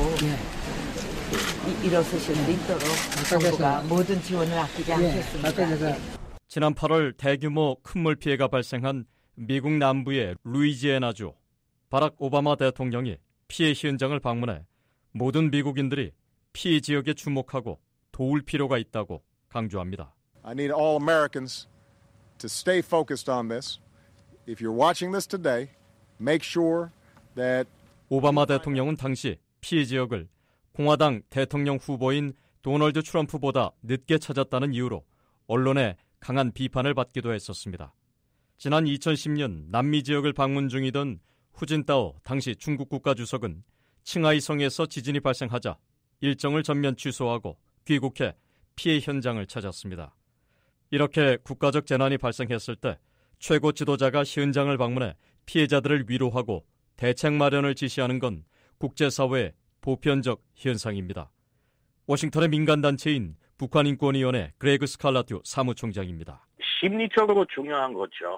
일어서실 수 있도록 정부가 모든 지원을 아끼지 않겠습니다. 지난 8월 대규모 큰물 피해가 발생한 미국 남부의 루이지애나주. 바락 오바마 대통령이 피해 현장을 방문해 모든 미국인들이 피해 지역에 주목하고 도울 필요가 있다고 강조합니다. I need all Americans to stay focused on this. If you're watching this today, make sure that 오바마 대통령은 당시 피해 지역을 공화당 대통령 후보인 도널드 트럼프보다 늦게 찾았다는 이유로 언론의 강한 비판을 받기도 했었습니다. 지난 2010년 남미 지역을 방문 중이던 후진타오 당시 중국 국가주석은 칭하이성에서 지진이 발생하자 일정을 전면 취소하고 귀국해 피해 현장을 찾았습니다. 이렇게 국가적 재난이 발생했을 때 최고 지도자가 현장을 방문해 피해자들을 위로하고 대책 마련을 지시하는 건 국제사회의 보편적 현상입니다. 워싱턴의 민간단체인 북한인권위원회 그레그 스칼라튜 사무총장입니다. 심리적으로 중요한 거죠.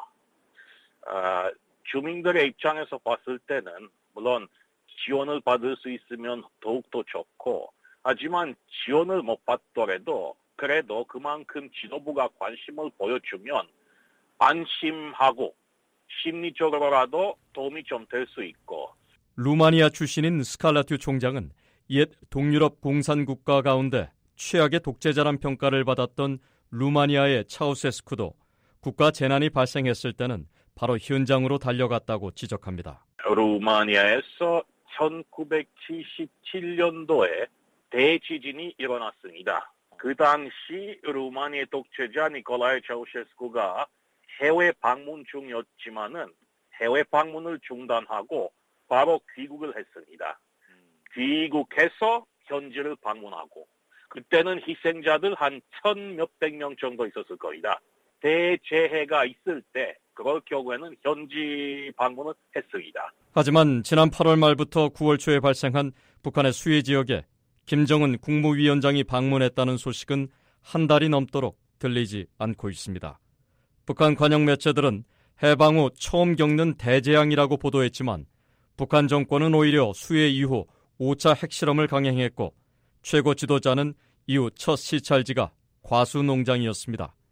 주민들의 입장에서 봤을 때는 물론 지원을 받을 수 있으면 더욱더 좋고 하지만 지원을 못 받더라도 그래도 그만큼 지도부가 관심을 보여주면 안심하고 심리적으로라도 도움이 좀 될 수 있고. 루마니아 출신인 스칼라튜 총장은 옛 동유럽 공산국가 가운데 최악의 독재자란 평가를 받았던 루마니아의 차우세스쿠도 국가 재난이 발생했을 때는 바로 현장으로 달려갔다고 지적합니다. 루마니아에서 1977년도에 대지진이 일어났습니다. 그 당시 루마니아 독재자 니콜라이 차우셰스쿠가 해외 방문 중이었지만은 해외 방문을 중단하고 바로 귀국을 했습니다. 귀국해서 현지를 방문하고 그때는 희생자들 한 1,000몇백 명 정도 있었을 겁니다. 대재해가 있을 때 그럴 경우에는 현지 방문을 했습니다. 하지만 지난 8월 말부터 9월 초에 발생한 북한의 수해 지역에 김정은 국무위원장이 방문했다는 소식은 한 달이 넘도록 들리지 않고 있습니다. 북한 관영 매체들은 해방 후 처음 겪는 대재앙이라고 보도했지만 북한 정권은 오히려 수해 이후 5차 핵실험을 강행했고 최고 지도자는 이후 첫 시찰지가 과수농장이었습니다.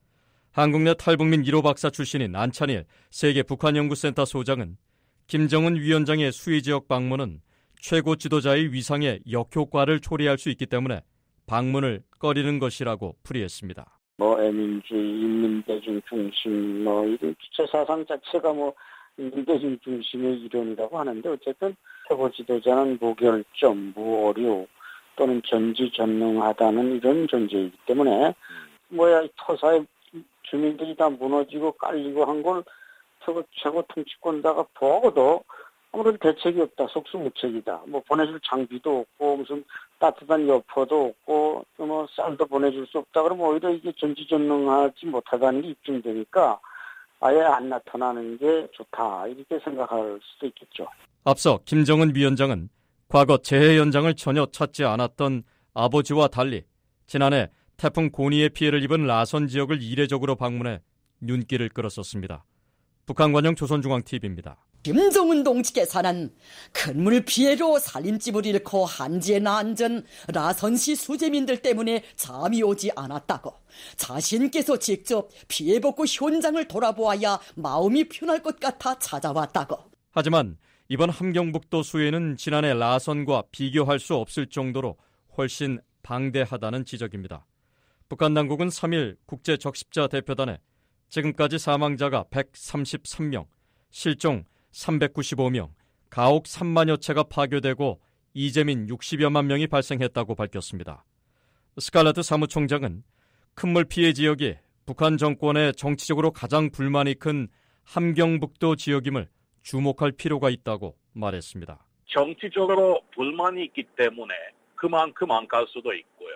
한국 내 탈북민 1호 박사 출신인 안찬일 세계 북한연구센터 소장은 김정은 위원장의 수해지역 방문은 최고 지도자의 위상에 역효과를 초래할 수 있기 때문에 방문을 꺼리는 것이라고 풀이했습니다. 애민주의, 인민대중 중심, 이런 기초 사상 자체가 인민대중 중심의 이론이라고 하는데 어쨌든 최고 지도자는 무결점, 무오류 또는 전지전능하다는 이런 존재이기 때문에 토사의 주민들이 다 무너지고 깔리고 한 걸 최고 통치권자가 보고도 아무런 대책이 없다. 속수무책이다. 보내줄 장비도 없고 무슨 따뜻한 여포도 없고 쌀도 보내줄 수 없다. 그러면 오히려 이게 전지전능하지 못하다는 게 입증되니까 아예 안 나타나는 게 좋다. 이렇게 생각할 수도 있겠죠. 앞서 김정은 위원장은 과거 재해 현장을 전혀 찾지 않았던 아버지와 달리 지난해 태풍 고니의 피해를 입은 라선 지역을 이례적으로 방문해 눈길을 끌었었습니다. 북한관영 조선중앙TV입니다. 김정은 동지께서는 큰물 피해로 살림집을 잃고 한지에 나앉은 라선시 수재민들 때문에 잠이 오지 않았다고, 자신께서 직접 피해 복구 현장을 돌아보아야 마음이 편할 것 같아 찾아왔다고. 하지만 이번 함경북도 수해는 지난해 라선과 비교할 수 없을 정도로 훨씬 방대하다는 지적입니다. 북한 당국은 3일 국제적십자 대표단에 지금까지 사망자가 133명, 실종 395명, 가옥 3만여 채가 파괴되고 이재민 60여만 명이 발생했다고 밝혔습니다. 스칼라드 사무총장은 큰물 피해 지역이 북한 정권의 정치적으로 가장 불만이 큰 함경북도 지역임을 주목할 필요가 있다고 말했습니다. 정치적으로 불만이 있기 때문에 그만큼 안 갈 수도 있고요.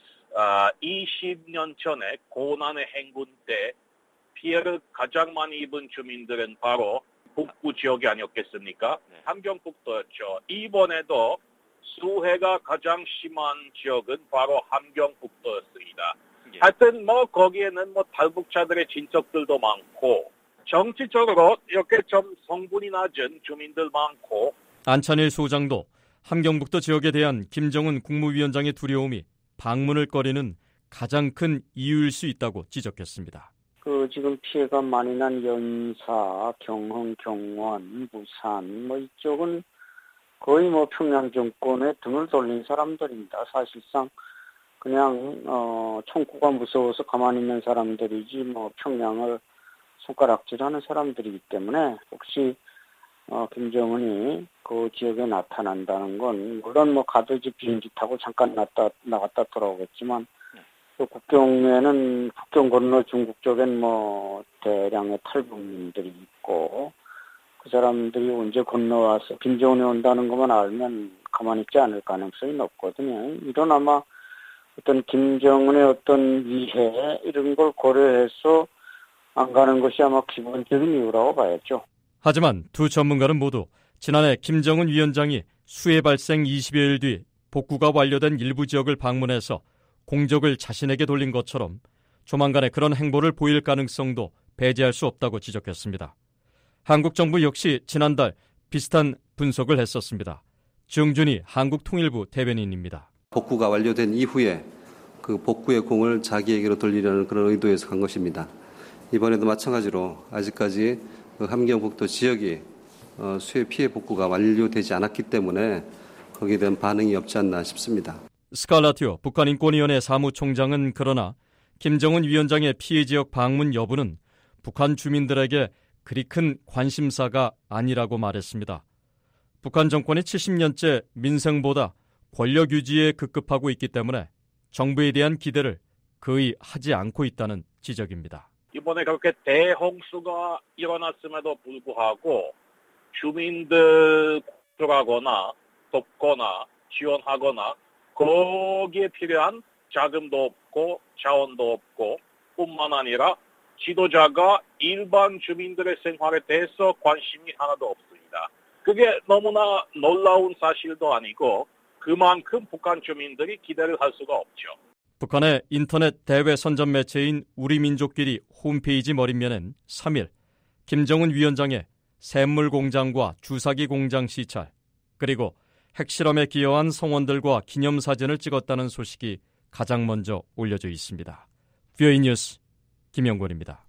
20년 전에 고난의 행군 때 피해를 가장 많이 입은 주민들은 바로 북부 지역이 아니었겠습니까? 함경북도였죠. 이번에도 수해가 가장 심한 지역은 바로 함경북도였습니다. 하여튼 거기에는 탈북자들의 친척들도 많고 정치적으로 이렇게 좀 성분이 낮은 주민들 많고. 안찬일 소장도 함경북도 지역에 대한 김정은 국무위원장의 두려움이 방문을 꺼리는 가장 큰 이유일 수 있다고 지적했습니다. 지금 피해가 많이 난 연사, 경흥, 경원, 부산 이쪽은 거의 평양 정권에 등을 돌린 사람들입니다. 사실상 그냥 총구가 무서워서 가만히 있는 사람들이지 평양을 손가락질하는 사람들이기 때문에 혹시 김정은이 그 지역에 나타난다는 건 물론 가도지 비행기 타고 잠깐 나갔다 돌아오겠지만 또 국경에는 국경 건너 중국 쪽엔 대량의 탈북민들이 있고 그 사람들이 언제 건너와서 김정은이 온다는 것만 알면 가만히 있지 않을 가능성이 높거든요. 이런 아마 어떤 김정은의 어떤 위해 이런 걸 고려해서 안 가는 것이 아마 기본적인 이유라고 봐야죠. 하지만 두 전문가는 모두 지난해 김정은 위원장이 수해 발생 20여일 뒤 복구가 완료된 일부 지역을 방문해서 공적을 자신에게 돌린 것처럼 조만간에 그런 행보를 보일 가능성도 배제할 수 없다고 지적했습니다. 한국 정부 역시 지난달 비슷한 분석을 했었습니다. 정준희 한국통일부 대변인입니다. 복구가 완료된 이후에 그 복구의 공을 자기에게로 돌리려는 그런 의도에서 간 것입니다. 이번에도 마찬가지로 아직까지 그 함경북도 지역이 수해 피해 복구가 완료되지 않았기 때문에 거기에 대한 반응이 없지 않나 싶습니다. 스칼라티오 북한인권위원회 사무총장은 그러나 김정은 위원장의 피해 지역 방문 여부는 북한 주민들에게 그리 큰 관심사가 아니라고 말했습니다. 북한 정권이 70년째 민생보다 권력 유지에 급급하고 있기 때문에 정부에 대한 기대를 거의 하지 않고 있다는 지적입니다. 이번에 그렇게 대홍수가 일어났음에도 불구하고 주민들 구조하거나 돕거나 지원하거나 거기에 필요한 자금도 없고 자원도 없고 뿐만 아니라 지도자가 일반 주민들의 생활에 대해서 관심이 하나도 없습니다. 그게 너무나 놀라운 사실도 아니고 그만큼 북한 주민들이 기대를 할 수가 없죠. 북한의 인터넷 대외 선전 매체인 우리민족끼리 홈페이지 머릿면엔 3일 김정은 위원장의 샘물 공장과 주사기 공장 시찰 그리고 핵실험에 기여한 성원들과 기념사진을 찍었다는 소식이 가장 먼저 올려져 있습니다. VOA 뉴스 김영권입니다.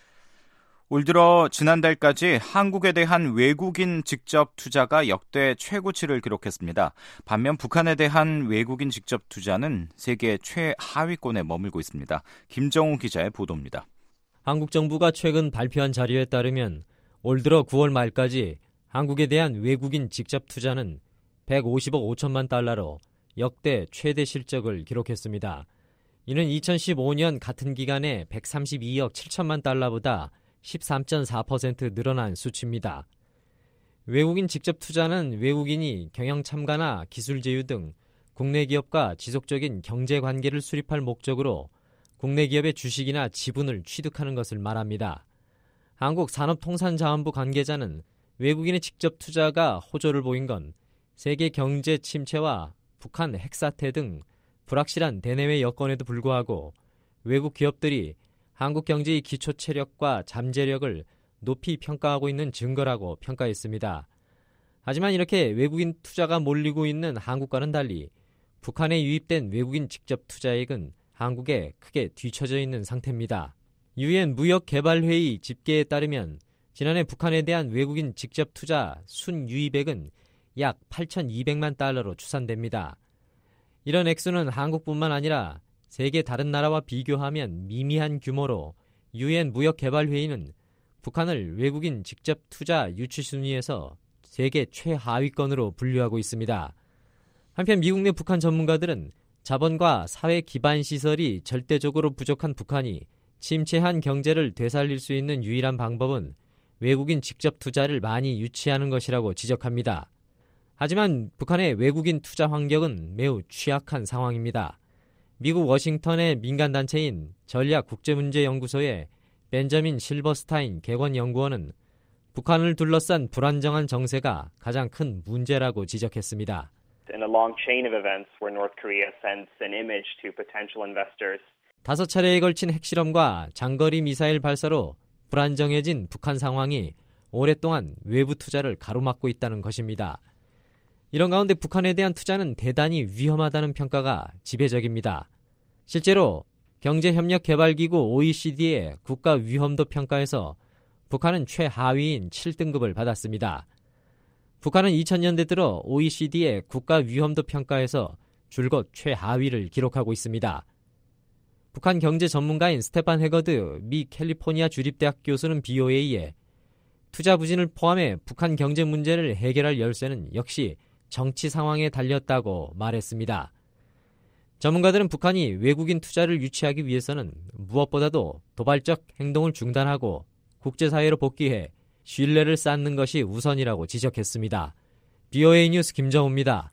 올 들어 지난달까지 한국에 대한 외국인 직접 투자가 역대 최고치를 기록했습니다. 반면 북한에 대한 외국인 직접 투자는 세계 최하위권에 머물고 있습니다. 김정우 기자의 보도입니다. 한국 정부가 최근 발표한 자료에 따르면 올 들어 9월 말까지 한국에 대한 외국인 직접 투자는 150억 5천만 달러로 역대 최대 실적을 기록했습니다. 이는 2015년 같은 기간에 132억 7천만 달러보다 13.4% 늘어난 수치입니다. 외국인 직접 투자는 외국인이 경영 참가나 기술 제휴 등 국내 기업과 지속적인 경제 관계를 수립할 목적으로 국내 기업의 주식이나 지분을 취득하는 것을 말합니다. 한국산업통상자원부 관계자는 외국인의 직접 투자가 호조를 보인 건 세계 경제 침체와 북한 핵사태 등 불확실한 대내외 여건에도 불구하고 외국 기업들이 한국 경제의 기초 체력과 잠재력을 높이 평가하고 있는 증거라고 평가했습니다. 하지만 이렇게 외국인 투자가 몰리고 있는 한국과는 달리 북한에 유입된 외국인 직접 투자액은 한국에 크게 뒤처져 있는 상태입니다. 유엔 무역개발회의 집계에 따르면 지난해 북한에 대한 외국인 직접 투자 순유입액은 약 8,200만 달러로 추산됩니다. 이런 액수는 한국뿐만 아니라 세계 다른 나라와 비교하면 미미한 규모로 유엔 무역개발회의는 북한을 외국인 직접 투자 유치 순위에서 세계 최하위권으로 분류하고 있습니다. 한편 미국 내 북한 전문가들은 자본과 사회 기반 시설이 절대적으로 부족한 북한이 침체한 경제를 되살릴 수 있는 유일한 방법은 외국인 직접 투자를 많이 유치하는 것이라고 지적합니다. 하지만 북한의 외국인 투자 환경은 매우 취약한 상황입니다. 미국 워싱턴의 민간단체인 전략국제문제연구소의 벤저민 실버스타인 객원연구원은 북한을 둘러싼 불안정한 정세가 가장 큰 문제라고 지적했습니다. In a long chain of events where North Korea sends an image to potential investors. 5차례에 걸친 핵실험과 장거리 미사일 발사로 불안정해진 북한 상황이 오랫동안 외부 투자를 가로막고 있다는 것입니다. 이런 가운데 북한에 대한 투자는 대단히 위험하다는 평가가 지배적입니다. 실제로 경제협력개발기구 OECD의 국가 위험도 평가에서 북한은 최하위인 7등급을 받았습니다. 북한은 2000년대 들어 OECD의 국가 위험도 평가에서 줄곧 최하위를 기록하고 있습니다. 북한 경제 전문가인 스테판 해거드 미 캘리포니아 주립대학 교수는 BOA에 투자 부진을 포함해 북한 경제 문제를 해결할 열쇠는 역시 정치 상황에 달렸다고 말했습니다. 전문가들은 북한이 외국인 투자를 유치하기 위해서는 무엇보다도 도발적 행동을 중단하고 국제사회로 복귀해 신뢰를 쌓는 것이 우선이라고 지적했습니다. BOA 뉴스 김정우입니다.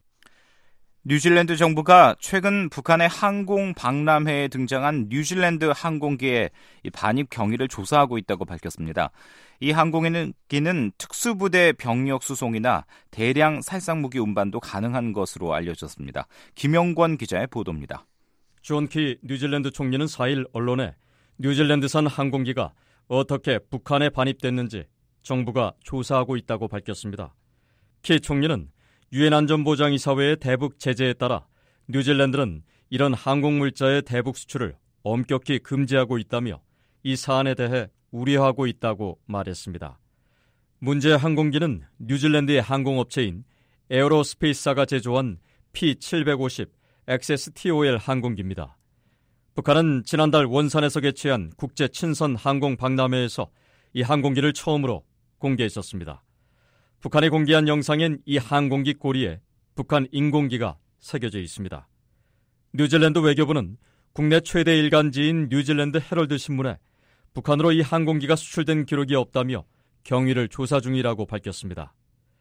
뉴질랜드 정부가 최근 북한의 항공 박람회에 등장한 뉴질랜드 항공기의 반입 경위를 조사하고 있다고 밝혔습니다. 이 항공기는 특수부대 병력 수송이나 대량 살상무기 운반도 가능한 것으로 알려졌습니다. 김영권 기자의 보도입니다. 존 키 뉴질랜드 총리는 4일 언론에 뉴질랜드산 항공기가 어떻게 북한에 반입됐는지 정부가 조사하고 있다고 밝혔습니다. 키 총리는 유엔 안전보장이사회의 대북 제재에 따라 뉴질랜드는 이런 항공물자의 대북 수출을 엄격히 금지하고 있다며 이 사안에 대해 우려하고 있다고 말했습니다. 문제 항공기는 뉴질랜드의 항공업체인 에어로스페이스사가 제조한 P750 XSTOL 항공기입니다. 북한은 지난달 원산에서 개최한 국제 친선 항공 박람회에서 이 항공기를 처음으로 공개했었습니다. 북한이 공개한 영상엔 이 항공기 꼬리에 북한 인공기가 새겨져 있습니다. 뉴질랜드 외교부는 국내 최대 일간지인 뉴질랜드 헤럴드 신문에 북한으로 이 항공기가 수출된 기록이 없다며 경위를 조사 중이라고 밝혔습니다.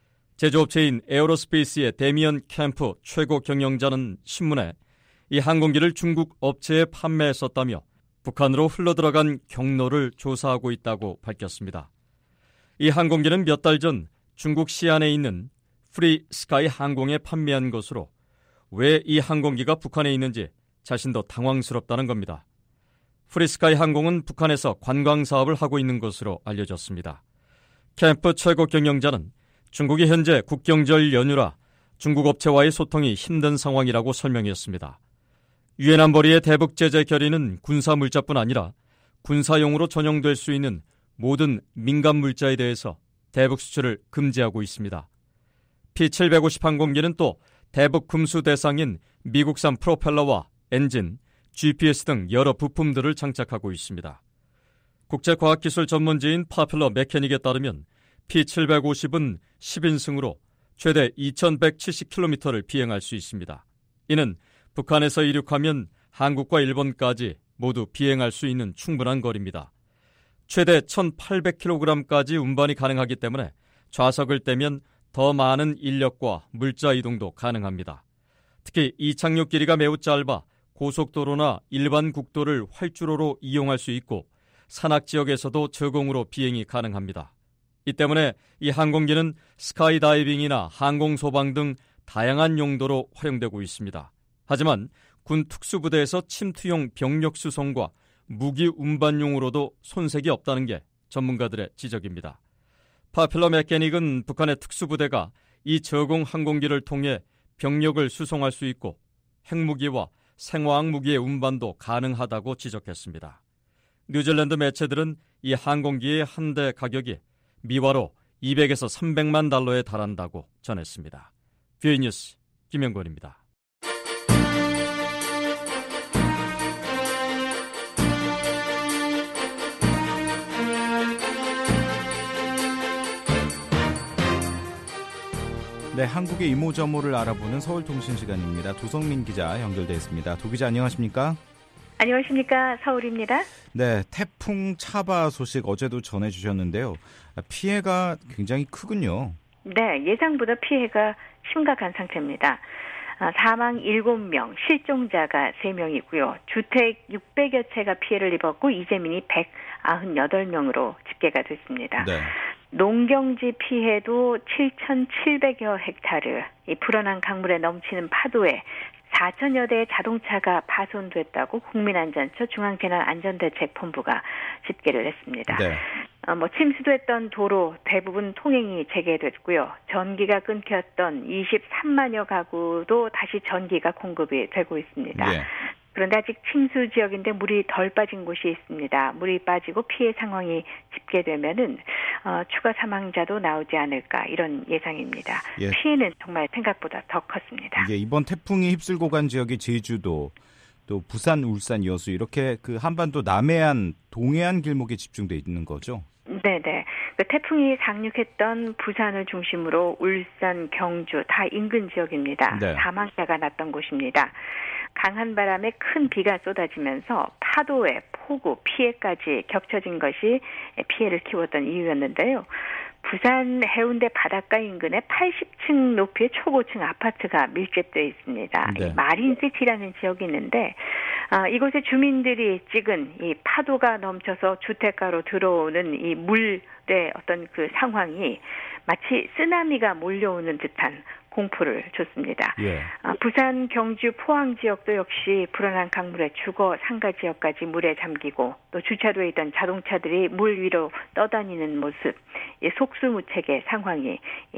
제조업체인 에어로스페이스의 데미언 캠프 최고 경영자는 신문에 이 항공기를 중국 업체에 판매했었다며 북한으로 흘러들어간 경로를 조사하고 있다고 밝혔습니다. 이 항공기는 몇 달 전 중국 시안에 있는 프리 스카이 항공에 판매한 것으로 왜 이 항공기가 북한에 있는지 자신도 당황스럽다는 겁니다. 프리 스카이 항공은 북한에서 관광 사업을 하고 있는 것으로 알려졌습니다. 캠프 최고 경영자는 중국이 현재 국경절 연휴라 중국 업체와의 소통이 힘든 상황이라고 설명했습니다. 유엔 안보리의 대북 제재 결의는 군사 물자뿐 아니라 군사용으로 전용될 수 있는 모든 민간 물자에 대해서 대북 수출을 금지하고 있습니다. P-750 항공기는 또 대북 금수 대상인 미국산 프로펠러와 엔진, GPS 등 여러 부품들을 장착하고 있습니다. 국제과학기술 전문지인 파퓰러 메케닉에 따르면 P-750은 10인승으로 최대 2170km를 비행할 수 있습니다. 이는 북한에서 이륙하면 한국과 일본까지 모두 비행할 수 있는 충분한 거리입니다. 최대 1800kg까지 운반이 가능하기 때문에 좌석을 떼면 더 많은 인력과 물자 이동도 가능합니다. 특히 이착륙 길이가 매우 짧아 고속도로나 일반 국도를 활주로로 이용할 수 있고 산악 지역에서도 저공으로 비행이 가능합니다. 이 때문에 이 항공기는 스카이다이빙이나 항공소방 등 다양한 용도로 활용되고 있습니다. 하지만 군 특수부대에서 침투용 병력 수송과 무기 운반용으로도 손색이 없다는 게 전문가들의 지적입니다. 파퓰러 메케닉은 북한의 특수부대가 이 저공 항공기를 통해 병력을 수송할 수 있고 핵무기와 생화학 무기의 운반도 가능하다고 지적했습니다. 뉴질랜드 매체들은 이 항공기의 한 대 가격이 미화로 200에서 300만 달러에 달한다고 전했습니다. 뷰이 뉴스 김영권입니다. 네, 한국의 이모저모를 알아보는 서울통신 시간입니다. 도성민 기자 연결돼 있습니다. 도 기자 안녕하십니까? 안녕하십니까? 서울입니다. 네, 태풍 차바 소식 어제도 전해주셨는데요. 피해가 굉장히 크군요. 네, 예상보다 피해가 심각한 상태입니다. 사망 7명, 실종자가 3명이고요. 주택 600여 채가 피해를 입었고 이재민이 198명으로 집계가 됐습니다. 네. 농경지 피해도 7,700여 헥타르, 이 불어난 강물에 넘치는 파도에 4천여 대의 자동차가 파손됐다고 국민안전처 중앙재난안전대책본부가 집계를 했습니다. 네. 침수됐던 도로 대부분 통행이 재개됐고요. 전기가 끊겼던 23만여 가구도 다시 전기가 공급이 되고 있습니다. 네. 그런데 아직 침수 지역인데 물이 덜 빠진 곳이 있습니다. 물이 빠지고 피해 상황이 집계되면은 추가 사망자도 나오지 않을까 이런 예상입니다. 예. 피해는 정말 생각보다 더 컸습니다. 예, 이번 태풍이 휩쓸고 간 지역이 제주도, 또 부산, 울산, 여수 이렇게 그 한반도 남해안, 동해안 길목에 집중돼 있는 거죠? 네네. 그 태풍이 상륙했던 부산을 중심으로 울산, 경주 다 인근 지역입니다. 네. 사망자가 났던 곳입니다. 강한 바람에 큰 비가 쏟아지면서 파도에 폭우, 피해까지 겹쳐진 것이 피해를 키웠던 이유였는데요. 부산 해운대 바닷가 인근에 80층 높이의 초고층 아파트가 밀집되어 있습니다. 네. 마린시티라는 지역이 있는데 이곳의 주민들이 찍은 이 파도가 넘쳐서 주택가로 들어오는 이 물의 어떤 그 상황이 마치 쓰나미가 몰려오는 듯한 공포를 줬습니다. 예. 부산, 경주, 포항 지역도 역시 불어난 강물에 죽어 상가 지역까지 물에 잠기고 또 주차도에 있던 자동차들이 물 위로 떠다니는 모습, 속수무책의 상황이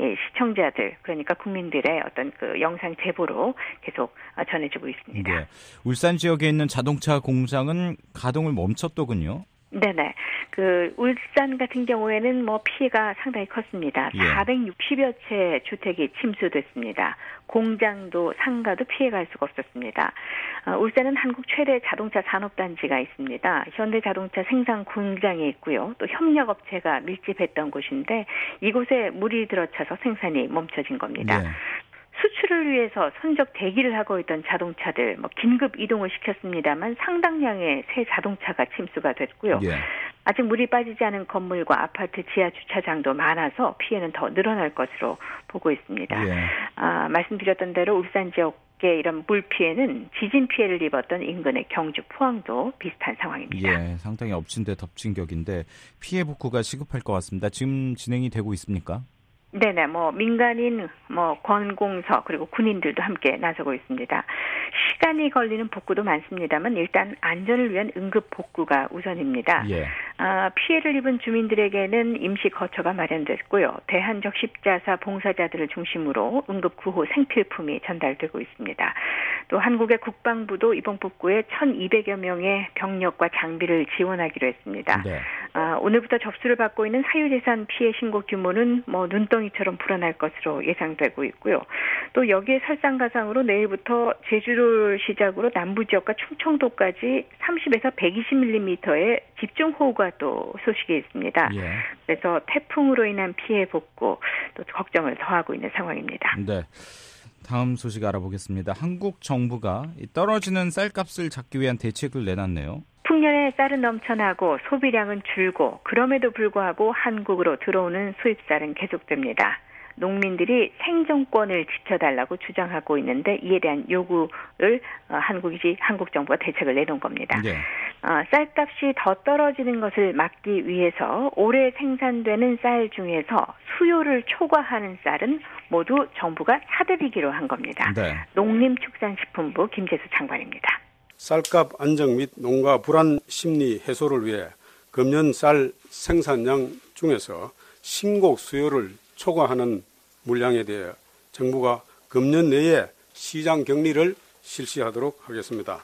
시청자들 그러니까 국민들의 어떤 그 영상 제보로 계속 전해지고 있습니다. 예. 울산 지역에 있는 자동차 공장은 가동을 멈췄더군요. 네네. 그 울산 같은 경우에는 피해가 상당히 컸습니다. 예. 460여 채 주택이 침수됐습니다. 공장도 상가도 피해갈 수가 없었습니다. 울산은 한국 최대 자동차 산업단지가 있습니다. 현대자동차 생산 공장이 있고요. 또 협력업체가 밀집했던 곳인데 이곳에 물이 들어차서 생산이 멈춰진 겁니다. 예. 수출을 위해서 선적 대기를 하고 있던 자동차들 긴급 이동을 시켰습니다만 상당량의 새 자동차가 침수가 됐고요. 예. 아직 물이 빠지지 않은 건물과 아파트 지하 주차장도 많아서 피해는 더 늘어날 것으로 보고 있습니다. 예. 말씀드렸던 대로 울산 지역의 이런 물 피해는 지진 피해를 입었던 인근의 경주, 포항도 비슷한 상황입니다. 예, 상당히 엎친 데 덮친 격인데 피해 복구가 시급할 것 같습니다. 지금 진행이 되고 있습니까? 네네, 민간인, 관공서, 그리고 군인들도 함께 나서고 있습니다. 시간이 걸리는 복구도 많습니다만 일단 안전을 위한 응급 복구가 우선입니다. 예. 피해를 입은 주민들에게는 임시 거처가 마련됐고요. 대한적 십자사 봉사자들을 중심으로 응급구호 생필품이 전달되고 있습니다. 또 한국의 국방부도 이번 북구에 1,200여 명의 병력과 장비를 지원하기로 했습니다. 네. 오늘부터 접수를 받고 있는 사유재산 피해 신고 규모는 눈덩이처럼 불어날 것으로 예상되고 있고요. 또 여기에 설상가상으로 내일부터 제주도를 시작으로 남부지역과 충청도까지 30에서 120mm의 집중호우가 또 소식이 있습니다. 예. 그래서 태풍으로 인한 피해 복구 또 걱정을 더하고 있는 상황입니다. 네. 다음 소식 알아보겠습니다. 한국 정부가 떨어지는 쌀값을 잡기 위한 대책을 내놨네요. 풍년에 쌀은 넘쳐나고 소비량은 줄고 그럼에도 불구하고 한국으로 들어오는 수입쌀은 계속됩니다. 농민들이 생존권을 지켜달라고 주장하고 있는데 이에 대한 요구를 한국 정부가 대책을 내놓은 겁니다. 네. 쌀값이 더 떨어지는 것을 막기 위해서 올해 생산되는 쌀 중에서 수요를 초과하는 쌀은 모두 정부가 사들이기로 한 겁니다. 네. 농림축산식품부 김재수 장관입니다. 쌀값 안정 및 농가 불안 심리 해소를 위해 금년 쌀 생산량 중에서 신곡 수요를 초과하는 물량에 대해 정부가 금년 내에 시장 격리를 실시하도록 하겠습니다.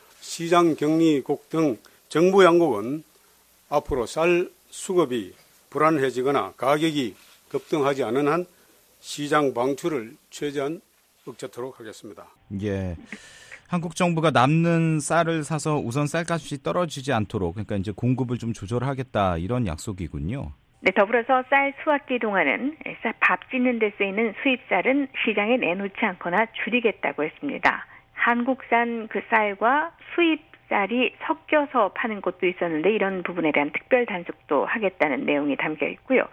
시장 격리국 등 정부 양국은 앞으로 쌀 수급이 불안해지거나 가격이 급등하지 않은 한 시장 방출을 최대한 억제하도록 하겠습니다. 예. 한국 정부가 남는 쌀을 사서 우선 쌀값이 떨어지지 않도록 그러니까 이제 공급을 좀 조절하겠다 이런 약속이군요. 네, 더불어서 쌀 수확기 동안은 밥 짓는 데 쓰이는 수입쌀은 시장에 내놓지 않거나 줄이겠다고 했습니다. 한국산 그 쌀과 수입쌀이 섞여서 파는 곳도 있었는데 이런 부분에 대한 특별 단속도 하겠다는 내용이 담겨 있고요.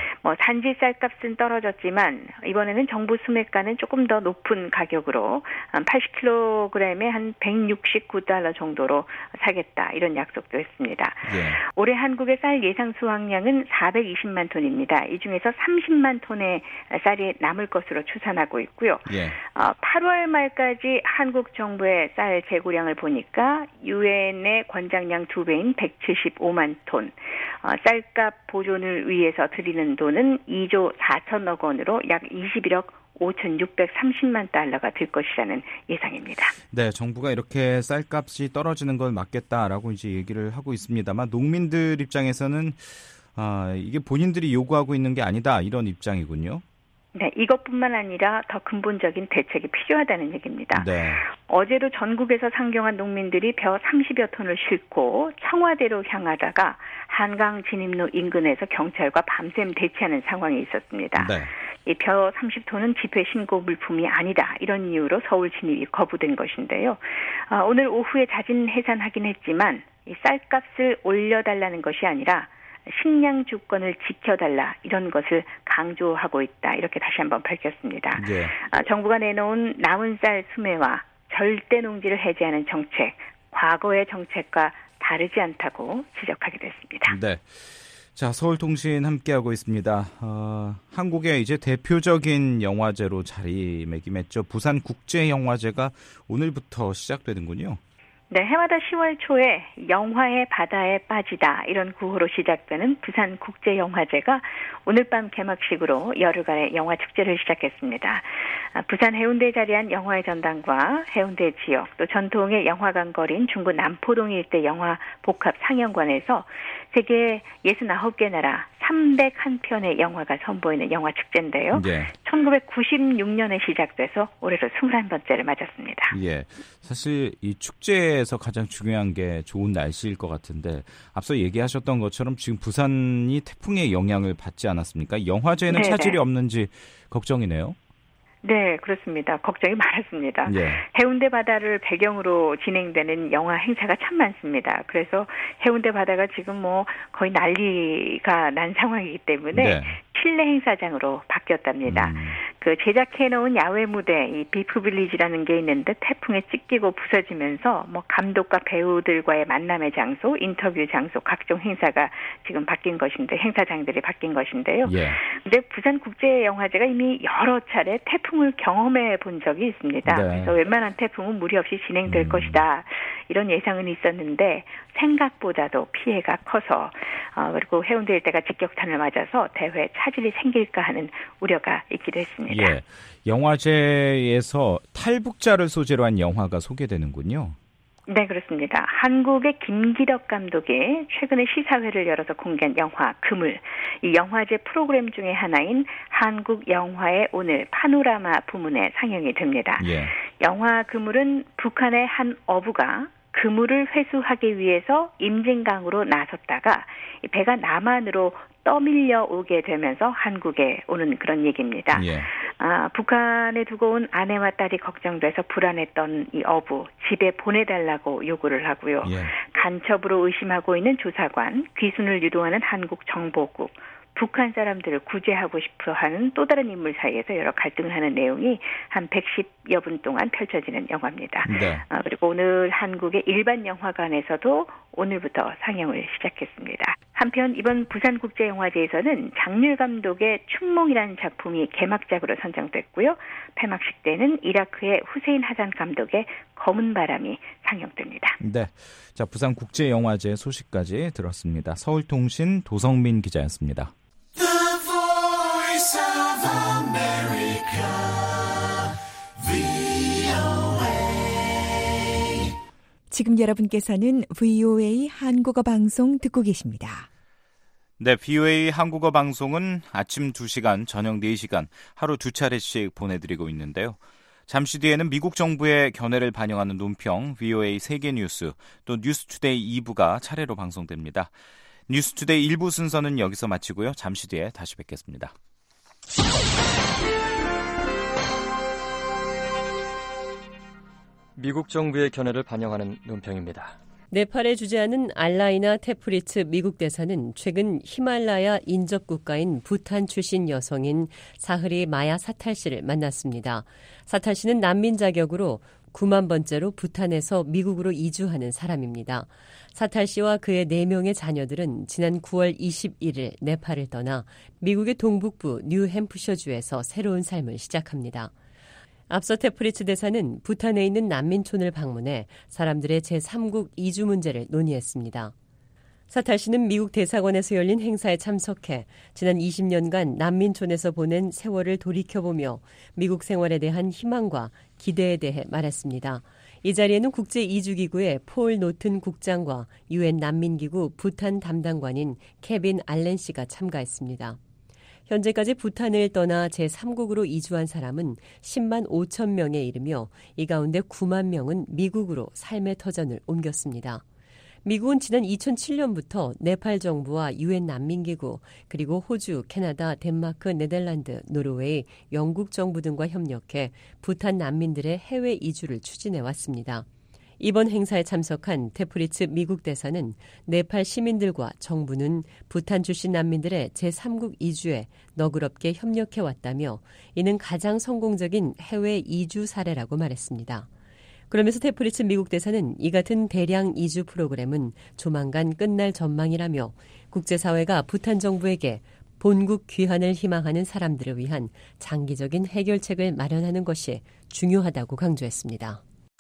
산지 쌀값은 떨어졌지만 이번에는 정부 수매가는 조금 더 높은 가격으로 80kg에 한 $169 정도로 사겠다 이런 약속도 했습니다. 올해 한국의 쌀 예상 수확량은 420만 톤입니다. 이 중에서 30만 톤의 쌀이 남을 것으로 추산하고 있고요. 8월 말까지 한국 정부의 쌀 재고량을 보니까 유엔의 권장량 2배인 175만 톤, 쌀값 보존을 위해서 드리는 돈은 2조 4천억 원으로 약 21억 5,630만 달러가 들 것이라는 예상입니다. 네, 정부가 이렇게 쌀값이 떨어지는 걸 막겠다라고 이제 얘기를 하고 있습니다만 농민들 입장에서는 이게 본인들이 요구하고 있는 게 아니다 이런 입장이군요. 네, 이것뿐만 아니라 더 근본적인 대책이 필요하다는 얘기입니다. 네. 어제도 전국에서 상경한 농민들이 벼 30여 톤을 싣고 청와대로 향하다가 한강 진입로 인근에서 경찰과 밤샘 대치하는 상황이 있었습니다. 네. 이 벼 30톤은 집회 신고 물품이 아니다. 이런 이유로 서울 진입이 거부된 것인데요. 오늘 오후에 자진 해산하긴 했지만 이 쌀값을 올려달라는 것이 아니라 식량 주권을 지켜달라 이런 것을 강조하고 있다. 이렇게 다시 한번 밝혔습니다. 네. 정부가 내놓은 남은 쌀 수매와 절대 농지를 해제하는 정책, 과거의 정책과 다르지 않다고 지적하기도 했습니다. 네. 자, 서울통신 함께하고 있습니다. 한국의 이제 대표적인 영화제로 자리매김했죠. 부산국제영화제가 오늘부터 시작되는군요. 네, 해마다 10월 초에 영화의 바다에 빠지다 이런 구호로 시작되는 부산국제영화제가 오늘 밤 개막식으로 열흘간의 영화 축제를 시작했습니다. 부산 해운대에 자리한 영화의 전당과 해운대 지역 또 전통의 영화관 거리인 중구 남포동 일대 영화 복합 상영관에서 세계 69개 나라 301편의 영화가 선보이는 영화 축제인데요. 네. 1996년에 시작돼서 올해로 21번째를 맞았습니다. 예, 사실 이 축제에서 가장 중요한 게 좋은 날씨일 것 같은데 앞서 얘기하셨던 것처럼 지금 부산이 태풍의 영향을 받지 않았습니까? 영화제에는 네네. 차질이 없는지 걱정이네요. 네, 그렇습니다. 걱정이 많았습니다. 예. 해운대 바다를 배경으로 진행되는 영화 행사가 참 많습니다. 그래서 해운대 바다가 지금 거의 난리가 난 상황이기 때문에 네. 실내 행사장으로 바뀌었답니다. 그 제작해놓은 야외 무대, 이 비프빌리지라는 게 있는데 태풍에 찢기고 부서지면서 감독과 배우들과의 만남의 장소, 인터뷰 장소, 각종 행사가 지금 바뀐 것인데, 행사장들이 바뀐 것인데요. 예. 근데 부산국제영화제가 이미 여러 차례 태풍을 경험해 본 적이 있습니다. 네. 그래서 웬만한 태풍은 무리 없이 진행될 것이다. 이런 예상은 있었는데 생각보다도 피해가 커서 그리고 해운대 일대가 직격탄을 맞아서 대회 차질이 생길까 하는 우려가 있기도 했습니다. 예, 영화제에서 탈북자를 소재로 한 영화가 소개되는군요. 네, 그렇습니다. 한국의 김기덕 감독이 최근에 시사회를 열어서 공개한 영화 그물. 이 영화제 프로그램 중에 하나인 한국 영화의 오늘 파노라마 부문에 상영이 됩니다. 예. 영화 그물은 북한의 한 어부가 그물을 회수하기 위해서 임진강으로 나섰다가 배가 남한으로 떠밀려 오게 되면서 한국에 오는 그런 얘기입니다. 예. 북한에 두고 온 아내와 딸이 걱정돼서 불안했던 이 어부 집에 보내달라고 요구를 하고요. 예. 간첩으로 의심하고 있는 조사관, 귀순을 유도하는 한국 정보국, 북한 사람들을 구제하고 싶어 하는 또 다른 인물 사이에서 여러 갈등을 하는 내용이 한 110여 분 동안 펼쳐지는 영화입니다. 네. 그리고 오늘 한국의 일반 영화관에서도 오늘부터 상영을 시작했습니다. 한편 이번 부산국제영화제에서는 장률 감독의 춘몽이라는 작품이 개막작으로 선정됐고요. 폐막식 때는 이라크의 후세인 하산 감독의 검은 바람이 상영됩니다. 네, 자 부산국제영화제 소식까지 들었습니다. 서울통신 도성민 기자였습니다. 지금 여러분께서는 VOA 한국어 방송 듣고 계십니다. 네, VOA 한국어 방송은 아침 2시간, 저녁 4시간 하루 2차례씩 보내드리고 있는데요. 잠시 뒤에는 미국 정부의 견해를 반영하는 논평, VOA 세계뉴스, 또 뉴스투데이 2부가 차례로 방송됩니다. 뉴스투데이 1부 순서는 여기서 마치고요. 잠시 뒤에 다시 뵙겠습니다. 미국 정부의 견해를 반영하는 논평입니다. 네팔에 주재하는 알라이나 테프리츠 미국 대사는 최근 히말라야 인접 국가인 부탄 출신 여성인 사흐리 마야 사탈 씨를 만났습니다. 사탈 씨는 난민 자격으로 9만 번째로 부탄에서 미국으로 이주하는 사람입니다. 사탈 씨와 그의 4명의 자녀들은 지난 9월 21일 네팔을 떠나 미국의 동북부 뉴햄프셔주에서 새로운 삶을 시작합니다. 앞서 테프리츠 대사는 부탄에 있는 난민촌을 방문해 사람들의 제3국 이주 문제를 논의했습니다. 사탈 씨는 미국 대사관에서 열린 행사에 참석해 지난 20년간 난민촌에서 보낸 세월을 돌이켜보며 미국 생활에 대한 희망과 기대에 대해 말했습니다. 이 자리에는 국제이주기구의 폴 노튼 국장과 UN 난민기구 부탄 담당관인 케빈 알렌 씨가 참가했습니다. 현재까지 부탄을 떠나 제3국으로 이주한 사람은 10만 5천 명에 이르며 이 가운데 9만 명은 미국으로 삶의 터전을 옮겼습니다. 미국은 지난 2007년부터 네팔 정부와 UN 난민기구 그리고 호주, 캐나다, 덴마크, 네덜란드, 노르웨이, 영국 정부 등과 협력해 부탄 난민들의 해외 이주를 추진해왔습니다. 이번 행사에 참석한 테프리츠 미국 대사는 네팔 시민들과 정부는 부탄 출신 난민들의 제3국 이주에 너그럽게 협력해왔다며 이는 가장 성공적인 해외 이주 사례라고 말했습니다. 그러면서 테프리츠 미국 대사는 이 같은 대량 이주 프로그램은 조만간 끝날 전망이라며 국제사회가 부탄 정부에게 본국 귀환을 희망하는 사람들을 위한 장기적인 해결책을 마련하는 것이 중요하다고 강조했습니다.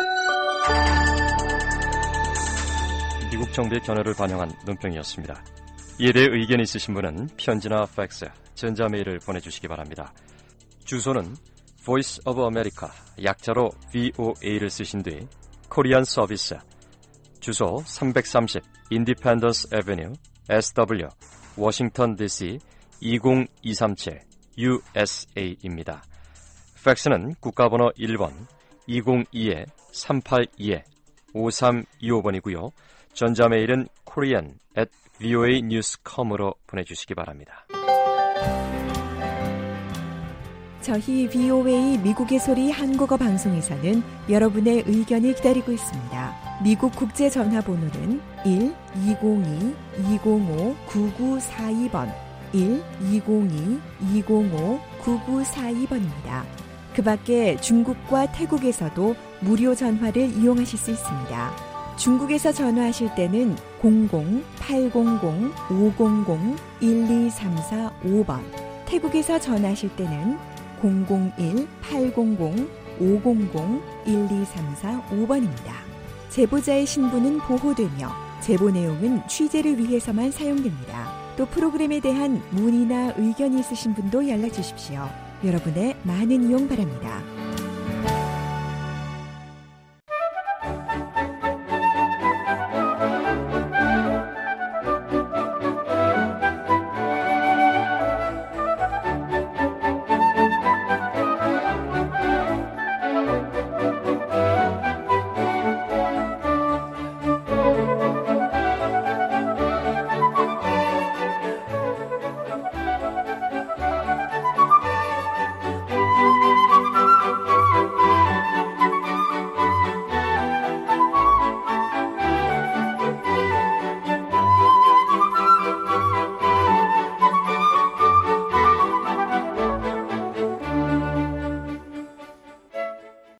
미국 정부의 견해를 반영한 논평이었습니다. 이에 대해 의견이 있으신 분은 편지나 팩스, 전자메일을 보내주시기 바랍니다. 주소는 Voice of America, 약자로 VOA를 쓰신 뒤 코리안 서비스, 주소 330 Independence Avenue, SW, 워싱턴 DC 20237 USA입니다. 팩스는 국가번호 1번 202-382-5325번이고요. 전자메일은 korean@voanews.com으로 보내주시기 바랍니다. 저희 VOA 미국의 소리 한국어 방송에서는 여러분의 의견을 기다리고 있습니다. 미국 국제 전화번호는 1-202-205-9942번 1-202-205-9942번입니다. 그 밖에 중국과 태국에서도 무료 전화를 이용하실 수 있습니다. 중국에서 전화하실 때는 00-800-500-1234-5번, 태국에서 전화하실 때는 001-800-500-1234-5번입니다. 제보자의 신분은 보호되며 제보 내용은 취재를 위해서만 사용됩니다. 또 프로그램에 대한 문의나 의견이 있으신 분도 연락 주십시오. 여러분의 많은 이용 바랍니다.